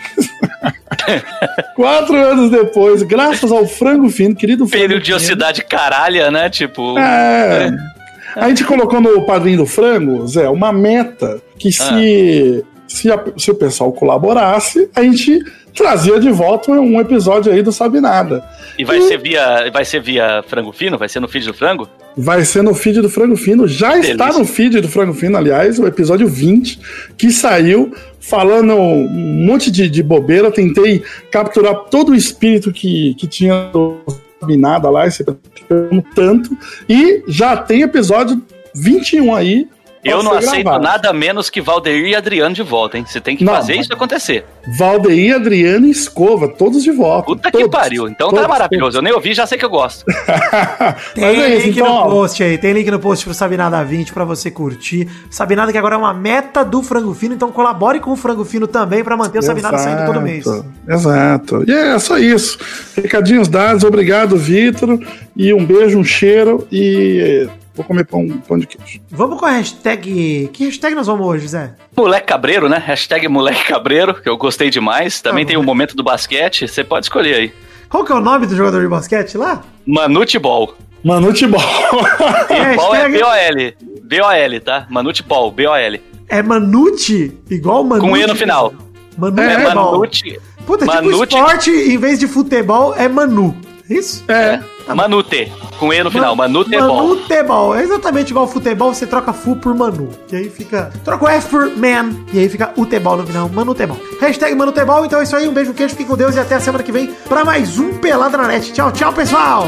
[SPEAKER 4] 4 anos depois, graças ao Frango Fino, querido Frango
[SPEAKER 2] Periodicidade caralha, né, tipo...
[SPEAKER 4] A gente colocou no Padrinho do Frango, Zé, uma meta que se o pessoal colaborasse, a gente trazia de volta um episódio aí do Sabe Nada.
[SPEAKER 2] E vai ser via Frango Fino? Vai ser no feed do Frango?
[SPEAKER 4] Vai ser no feed do Frango Fino. Já está no feed do Frango Fino, aliás, o episódio 20, que saiu falando um monte de bobeira. Tentei capturar todo o espírito que tinha do Sabe Nada lá, esse tanto. E já tem episódio 21 aí.
[SPEAKER 2] Eu não aceito nada menos que Valdeir e Adriano de volta, hein? Você tem que fazer isso acontecer.
[SPEAKER 4] Valdeir, Adriano e Escova, todos de volta.
[SPEAKER 2] Puta que pariu. Então tá maravilhoso. Eu nem ouvi, já sei que eu gosto.
[SPEAKER 3] Tem link no post aí. Tem link no post pro Sabe Nada 20 pra você curtir. Sabe Nada que agora é uma meta do Frango Fino, então colabore com o Frango Fino também pra manter o Sabe Nada saindo todo mês.
[SPEAKER 4] Exato. E é só isso. Recadinhos dados. Obrigado, Vitor. E um beijo, um cheiro e... Vou comer pão de queijo.
[SPEAKER 3] Vamos com a hashtag... Que hashtag nós vamos hoje, Zé?
[SPEAKER 2] Moleque Cabreiro, né? Hashtag Moleque Cabreiro, que eu gostei demais. Também tem o momento do basquete, você pode escolher aí.
[SPEAKER 3] Qual que é o nome do jogador de basquete lá?
[SPEAKER 2] Manutebol.
[SPEAKER 4] Manutebol.
[SPEAKER 2] E bol é B-O-L. B-O-L, tá? Manutebol, B-O-L.
[SPEAKER 3] É Manute? Igual Manute?
[SPEAKER 2] Com E no final.
[SPEAKER 3] Manute. Puta, tipo esporte, em vez de futebol, é Manu. Isso?
[SPEAKER 2] Tá Manute, com E no final, Manutebol.
[SPEAKER 3] Manutebol, é exatamente igual ao futebol, você troca fu por Manu, que aí fica... Troca o F por man, e aí fica Utebol no final, Manutebol. Hashtag Manutebol, então é isso aí, um beijo, um queijo, fiquem com Deus e até a semana que vem pra mais um Pelada na Net. Tchau, tchau, pessoal!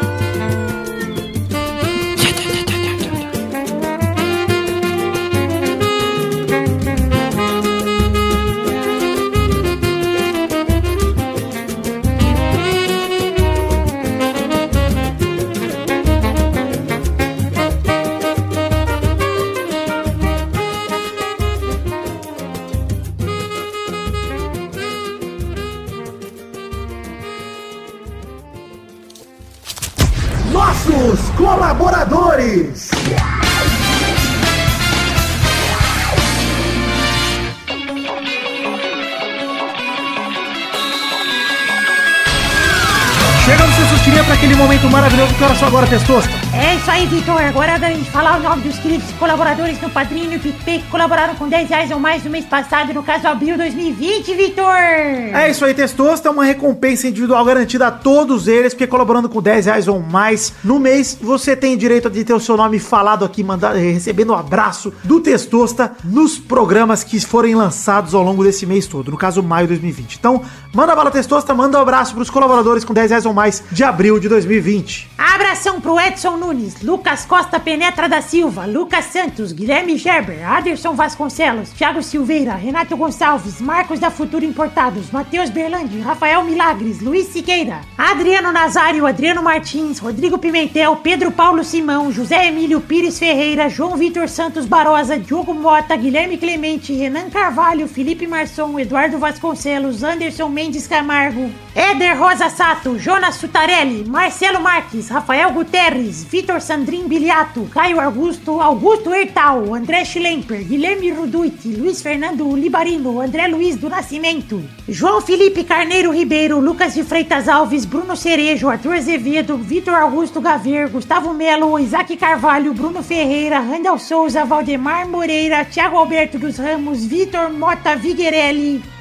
[SPEAKER 3] Nossos colaboradores. Chegamos, seu Sustirinha, para aquele momento maravilhoso. Que hora só agora, Testosta?
[SPEAKER 9] É isso aí, Vitor. Agora é hora de falar o nome dos queridos colaboradores no Padrinho e no PicPay que colaboraram com R$10 ou mais no mês passado, no caso, abril 2020, Vitor.
[SPEAKER 3] É isso aí, Testosta. É uma recompensa individual garantida a todos eles, porque colaborando com R$10 ou mais no mês, você tem direito de ter o seu nome falado aqui, recebendo um abraço do Testosta nos programas que forem lançados ao longo desse mês todo, no caso, maio de 2020. Então, manda bala, Testosta, manda um abraço pros colaboradores com R$10 ou mais de abril de 2020.
[SPEAKER 9] Abração pro Edson Nunes, Lucas Costa Penetra da Silva, Lucas Santos, Guilherme Gerber, Aderson Vasconcelos, Thiago Silveira, Renato Gonçalves, Marcos da Futuro Importados, Matheus Berlandi, Rafael Milagres, Luiz Siqueira, Adriano Nazário, Adriano Martins, Rodrigo Pimentel, Pedro Paulo Simão, José Emílio Pires Ferreira, João Vitor Santos Barosa, Diogo Mota, Guilherme Clemente, Renan Carvalho, Felipe Marçom, Eduardo Vasconcelos, Anderson Mendes Camargo, Éder Rosa Sato, Jonas Sutarelli, Marcelo Marques, Rafael Guterres, Vitor Sandrin Biliato, Caio Augusto Hertal, André Schlemper, Guilherme Ruduit, Luiz Fernando Libarino, André Luiz do Nascimento, João Felipe Carneiro Ribeiro, Lucas de Freitas Alves, Bruno Cerejo, Arthur Azevedo, Vitor Augusto Gaver, Gustavo Melo, Isaac Carvalho, Bruno Ferreira, Randall Souza, Valdemar Moreira, Thiago Alberto dos Ramos, Vitor Mota Viguerelli,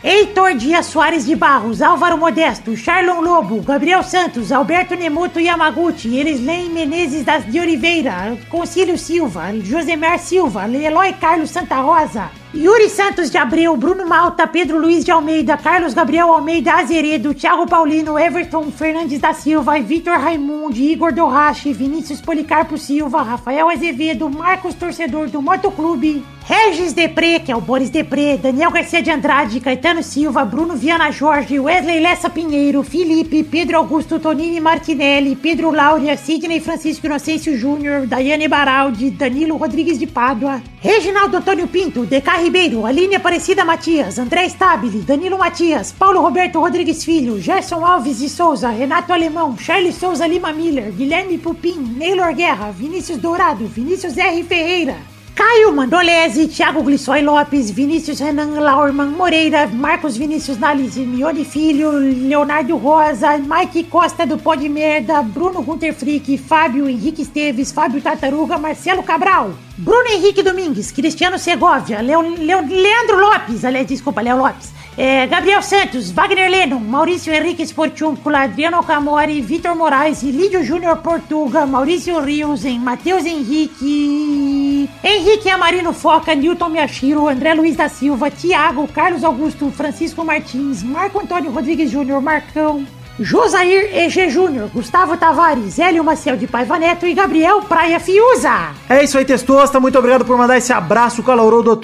[SPEAKER 9] Heitor Dias Soares de Barros, Álvaro Modesto, Charlon Lobo, Gabriel Santos, Alberto Nemoto Yamaguchi, Elislen Menezes de Oliveira, Concílio Silva, Josemar Silva, Eloy Carlos Santa Rosa, Yuri Santos de Abreu, Bruno Malta, Pedro Luiz de Almeida, Carlos Gabriel Almeida Azeredo, Thiago Paulino, Everton Fernandes da Silva, Vitor Raimundo, Igor Dorrache, Vinícius Policarpo Silva, Rafael Azevedo, Marcos Torcedor do Motoclube, Regis Depré, que é o Boris Depré, Daniel Garcia de Andrade, Caetano Silva, Bruno Viana Jorge, Wesley Lessa Pinheiro, Felipe, Pedro Augusto Tonini Martinelli, Pedro Laura, Sidney Francisco Inocêncio Júnior, Daiane Baraldi, Danilo Rodrigues de Pádua, Reginaldo Antônio Pinto, DK Ribeiro, Aline Aparecida Matias, André Stabile, Danilo Matias, Paulo Roberto Rodrigues Filho, Gerson Alves de Souza, Renato Alemão, Charles Souza Lima Miller, Guilherme Pupim, Neylor Guerra, Vinícius Dourado, Vinícius R. Ferreira, Caio Mandolese, Thiago Glissói Lopes, Vinícius Renan Laurman Moreira, Marcos Vinícius Nales, Mione Filho, Leonardo Rosa, Mike Costa do Pó de Merda, Bruno Gunter Frick, Fábio Henrique Esteves, Fábio Tartaruga, Marcelo Cabral, Bruno Henrique Domingues, Cristiano Segovia, Leandro Lopes, Léo Lopes, Gabriel Santos, Wagner Lennon, Maurício Henrique Sportiúncula, Adriano Camori, Vitor Moraes, Lídio Júnior Portuga, Maurício Riusen, Matheus Henrique Amarino Foca, Newton Miyashiro, André Luiz da Silva, Thiago, Carlos Augusto, Francisco Martins, Marco Antônio Rodrigues Júnior, Marcão, Josair EG Júnior, Gustavo Tavares, Hélio Maciel de Paiva Neto e Gabriel Praia Fiuza.
[SPEAKER 3] É isso aí, Testosta. Muito obrigado por mandar esse abraço caloroso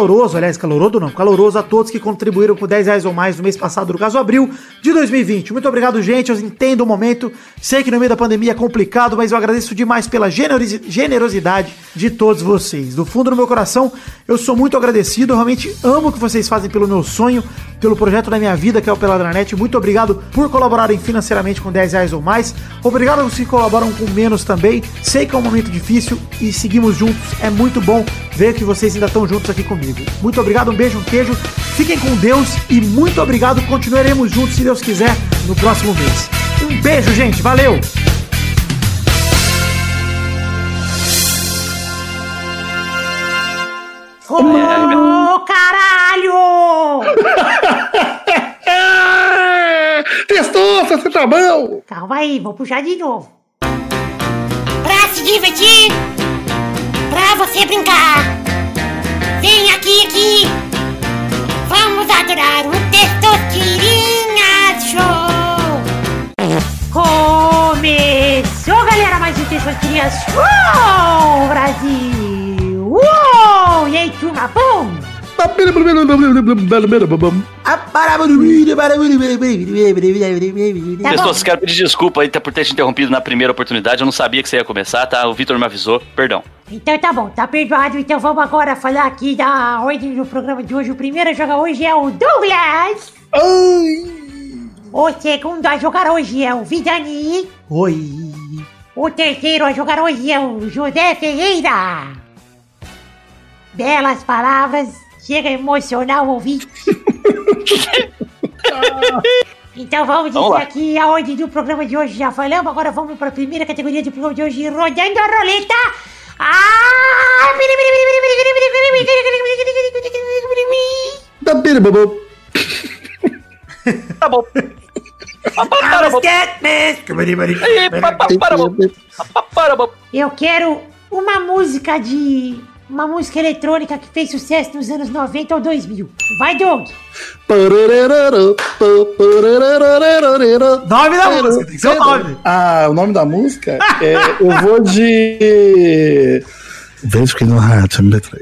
[SPEAKER 3] a todos que contribuíram com R$10 ou mais no mês passado, no caso abril de 2020. Muito obrigado, gente. Eu entendo o momento. Sei que no meio da pandemia é complicado, mas eu agradeço demais pela generosidade de todos vocês. Do fundo do meu coração, eu sou muito agradecido. Eu realmente amo o que vocês fazem pelo meu sonho, pelo projeto da minha vida, que é o Peladranet. Muito obrigado por colaborarem financeiramente com R$10 ou mais. Obrigado aos que colaboram com menos também. Sei que é um momento difícil e seguimos juntos. É muito bom ver que vocês ainda estão juntos aqui comigo. Muito obrigado, um beijo, um queijo. Fiquem com Deus e muito obrigado. Continuaremos juntos, se Deus quiser, no próximo mês. Um beijo, gente. Valeu!
[SPEAKER 9] Ô, caralho!
[SPEAKER 4] Testosta, você tá bom?
[SPEAKER 9] Calma aí, vou puxar de novo. Pra se divertir, pra você brincar, vem aqui, vamos adorar o Testosterinha Show. Começou, galera, mais um Testosterinha Show, Brasil. Uou! E aí, turma, bom?
[SPEAKER 2] Pessoas, quero pedir desculpa aí por ter te interrompido na primeira oportunidade. Eu não sabia que você ia começar, tá? O Vitor me avisou, perdão.
[SPEAKER 9] Então tá bom, tá perdoado. Então vamos agora falar aqui da ordem do programa de hoje. O primeiro a jogar hoje é o Douglas.
[SPEAKER 4] Oi!
[SPEAKER 9] O segundo a jogar hoje é o Vidani.
[SPEAKER 3] Oi!
[SPEAKER 9] O terceiro a jogar hoje é o José Ferreira. Belas palavras. Chega a emocionar o ouvinte. Então vamos dizer aqui a ordem do programa de hoje. Já falamos, agora vamos para a primeira categoria do programa de hoje. Rodando a roleta.
[SPEAKER 2] Tá bom.
[SPEAKER 9] Eu quero uma música eletrônica que fez sucesso nos anos 90 ou 2000. Vai, Doug!
[SPEAKER 3] Nome da música, tem que ser o nome.
[SPEAKER 4] O nome da música é... Eu vou de... Vejo que no rádio, MP3.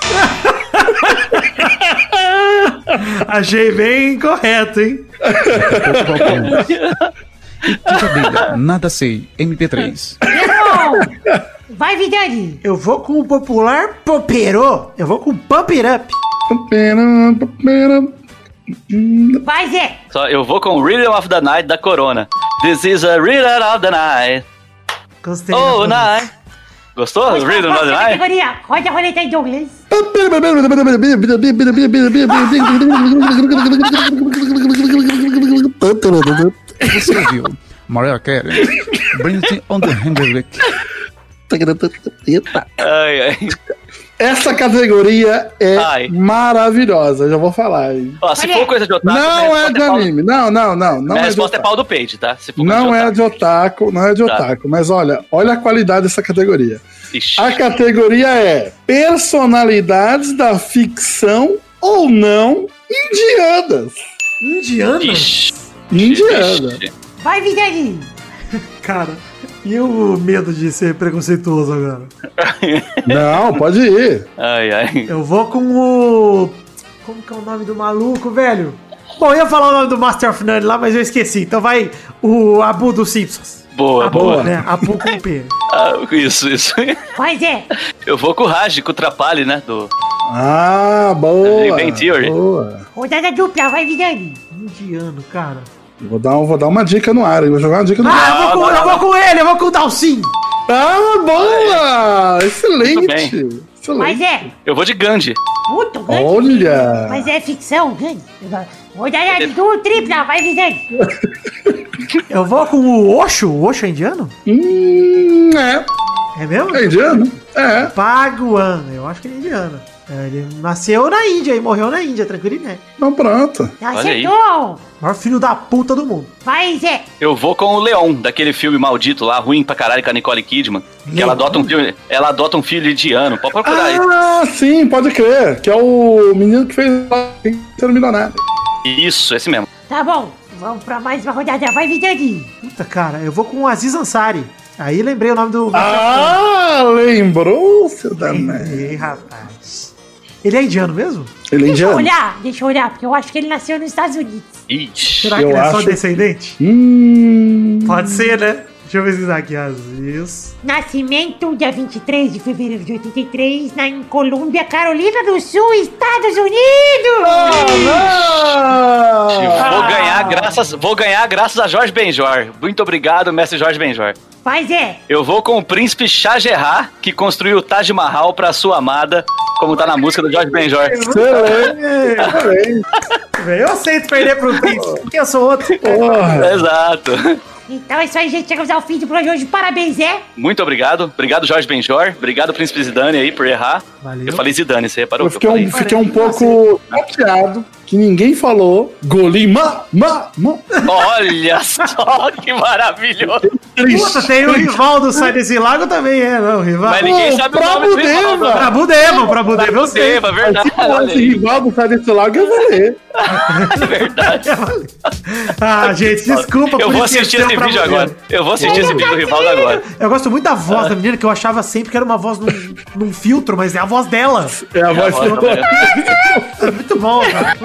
[SPEAKER 3] Achei bem correto, hein?
[SPEAKER 10] Nada sei, MP3.
[SPEAKER 9] Vai, Vidani!
[SPEAKER 3] Eu vou com o popular Popero. Eu vou com Pump It Up.
[SPEAKER 9] Vai, Zé!
[SPEAKER 2] Eu vou com Rhythm of the Night da Corona. This is a Rhythm of the Night.
[SPEAKER 3] Gostei.
[SPEAKER 2] Oh, night. Gostou? Rhythm of the Night?
[SPEAKER 9] Categoria. Roda a roleta aí, Douglas.
[SPEAKER 10] Você ouviu? Mariah Carey. Bring it on the handbrake.
[SPEAKER 2] Ai, ai.
[SPEAKER 4] Essa categoria é maravilhosa, já vou falar. Hein?
[SPEAKER 2] Ó, se for coisa de otaku...
[SPEAKER 4] Não é de anime, não.
[SPEAKER 2] Minha resposta é pau do peito, tá? Se for
[SPEAKER 4] não é de otaku, não é de otaku. Mas olha a qualidade dessa categoria. Ixi. A categoria é personalidades da ficção ou não indianas.
[SPEAKER 3] Indianas?
[SPEAKER 4] Indiana.
[SPEAKER 9] Vai, Vidani!
[SPEAKER 3] Cara, e o medo de ser preconceituoso agora?
[SPEAKER 4] Não, pode ir.
[SPEAKER 2] Ai.
[SPEAKER 3] Eu vou com o... Como que é o nome do maluco, velho? Bom, eu ia falar o nome do Master of None lá, mas eu esqueci. Então vai o Abu dos Simpsons.
[SPEAKER 2] Boa.
[SPEAKER 3] Né? Abu com P.
[SPEAKER 2] Isso.
[SPEAKER 9] Vai, Zé.
[SPEAKER 2] Eu vou com o Raj, com o Trapalhe, né?
[SPEAKER 4] Boa.
[SPEAKER 2] Bem Theory.
[SPEAKER 4] Boa.
[SPEAKER 9] Rodada dupla, vai, Vidani.
[SPEAKER 3] Indiano, cara.
[SPEAKER 4] Vou dar uma dica no ar, vou jogar uma dica no ar.
[SPEAKER 3] Eu vou com ele, eu vou com o Dalsin.
[SPEAKER 4] Boa! Excelente.
[SPEAKER 9] Mas
[SPEAKER 2] eu vou de Gandhi.
[SPEAKER 9] Puta, Gandhi.
[SPEAKER 4] Olha!
[SPEAKER 9] Mas é ficção, Gandhi. Rodada do tripla, vai, Vidani.
[SPEAKER 3] Eu vou com o Osho. O Osho é indiano?
[SPEAKER 4] É.
[SPEAKER 3] É mesmo?
[SPEAKER 4] É indiano? É.
[SPEAKER 3] Bhagwan, eu acho que ele é indiano. Ele nasceu na Índia e morreu na Índia, tranquilo, né?
[SPEAKER 4] Então pronto.
[SPEAKER 9] Acertou!
[SPEAKER 3] Maior filho da puta do mundo.
[SPEAKER 9] Vai, Zé.
[SPEAKER 2] Eu vou com o Leon, daquele filme maldito lá, ruim pra caralho, com a Nicole Kidman. Que ela adota um filho indiano. Pode procurar aí.
[SPEAKER 4] Sim, pode crer. Que é o menino que fez Ser Milionário.
[SPEAKER 2] Isso, esse mesmo.
[SPEAKER 9] Tá bom, vamos pra mais uma rodada. Vai, Vidani.
[SPEAKER 3] Puta, cara, eu vou com o Aziz Ansari. Aí lembrei o nome do...
[SPEAKER 4] Lembrou, seu danado.
[SPEAKER 3] Ei, rapaz. Ele é indiano mesmo?
[SPEAKER 4] Ele é indiano.
[SPEAKER 9] Deixa eu olhar, porque eu acho que ele nasceu nos Estados Unidos.
[SPEAKER 2] Ixi.
[SPEAKER 3] Será que ele é só descendente? Pode ser, né? Deixa eu pesquisar aqui, Aziz.
[SPEAKER 9] Nascimento, dia 23 de fevereiro de 83, em Colômbia, Carolina do Sul, Estados Unidos!
[SPEAKER 2] Vou ganhar graças a Jorge Benjor. Muito obrigado, mestre Jorge Benjor.
[SPEAKER 9] Vai, Zé.
[SPEAKER 2] Eu vou com o príncipe Shah Jahan, que construiu o Taj Mahal pra sua amada, como tá na música do Jorge Benjor.
[SPEAKER 3] Excelente. Eu aceito perder pro príncipe, porque eu sou outro.
[SPEAKER 2] Exato.
[SPEAKER 9] Então é isso aí, gente. Chegamos ao fim do programa de hoje. Parabéns, Zé.
[SPEAKER 2] Muito obrigado. Obrigado, Jorge Benjor. Obrigado, Príncipe Zidane aí, por errar.
[SPEAKER 3] Valeu.
[SPEAKER 2] Eu falei Zidane, você reparou?
[SPEAKER 4] Eu fiquei um pouco chateado que ninguém falou Golim.
[SPEAKER 2] Olha só que maravilhoso.
[SPEAKER 3] Puta, tem o Rivaldo sai desse lago também, não, Rivaldo.
[SPEAKER 2] Mas ninguém sabe o nome do Rivaldo.
[SPEAKER 3] Prabudeva, eu sei.
[SPEAKER 2] Verdade.
[SPEAKER 4] Se Rivaldo sai desse lago, eu vou ler.
[SPEAKER 2] Verdade.
[SPEAKER 3] Gente, desculpa.
[SPEAKER 2] Eu vou assistir esse vídeo agora. Eu vou assistir esse vídeo do Rivaldo agora.
[SPEAKER 3] Eu gosto muito da voz da menina, que eu achava sempre que era uma voz num filtro, mas é a voz dela.
[SPEAKER 4] É a voz dela.
[SPEAKER 3] É muito bom, cara.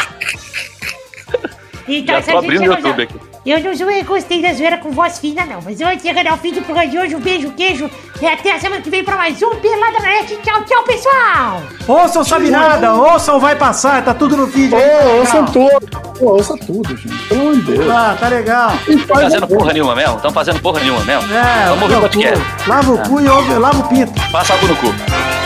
[SPEAKER 9] Então,
[SPEAKER 2] já tô abrindo o YouTube aqui.
[SPEAKER 9] Eu não gostei da zoeira com voz fina, não. Mas eu vou chegando ao fim do programa de hoje. Um beijo, queijo. E até a semana que vem pra mais um Pelada na Net. Tchau, tchau, pessoal.
[SPEAKER 3] Ouçam Sabe Nada. Ouçam Vai Passar. Tá tudo no vídeo.
[SPEAKER 4] Ouçam tudo. Ouça tudo, gente. Pelo amor de Deus.
[SPEAKER 3] Tá legal.
[SPEAKER 2] Estão fazendo porra nenhuma mesmo? Vamos ouvir o podcast.
[SPEAKER 3] Lava o cu e lava o pinto.
[SPEAKER 2] Passa algo no cu.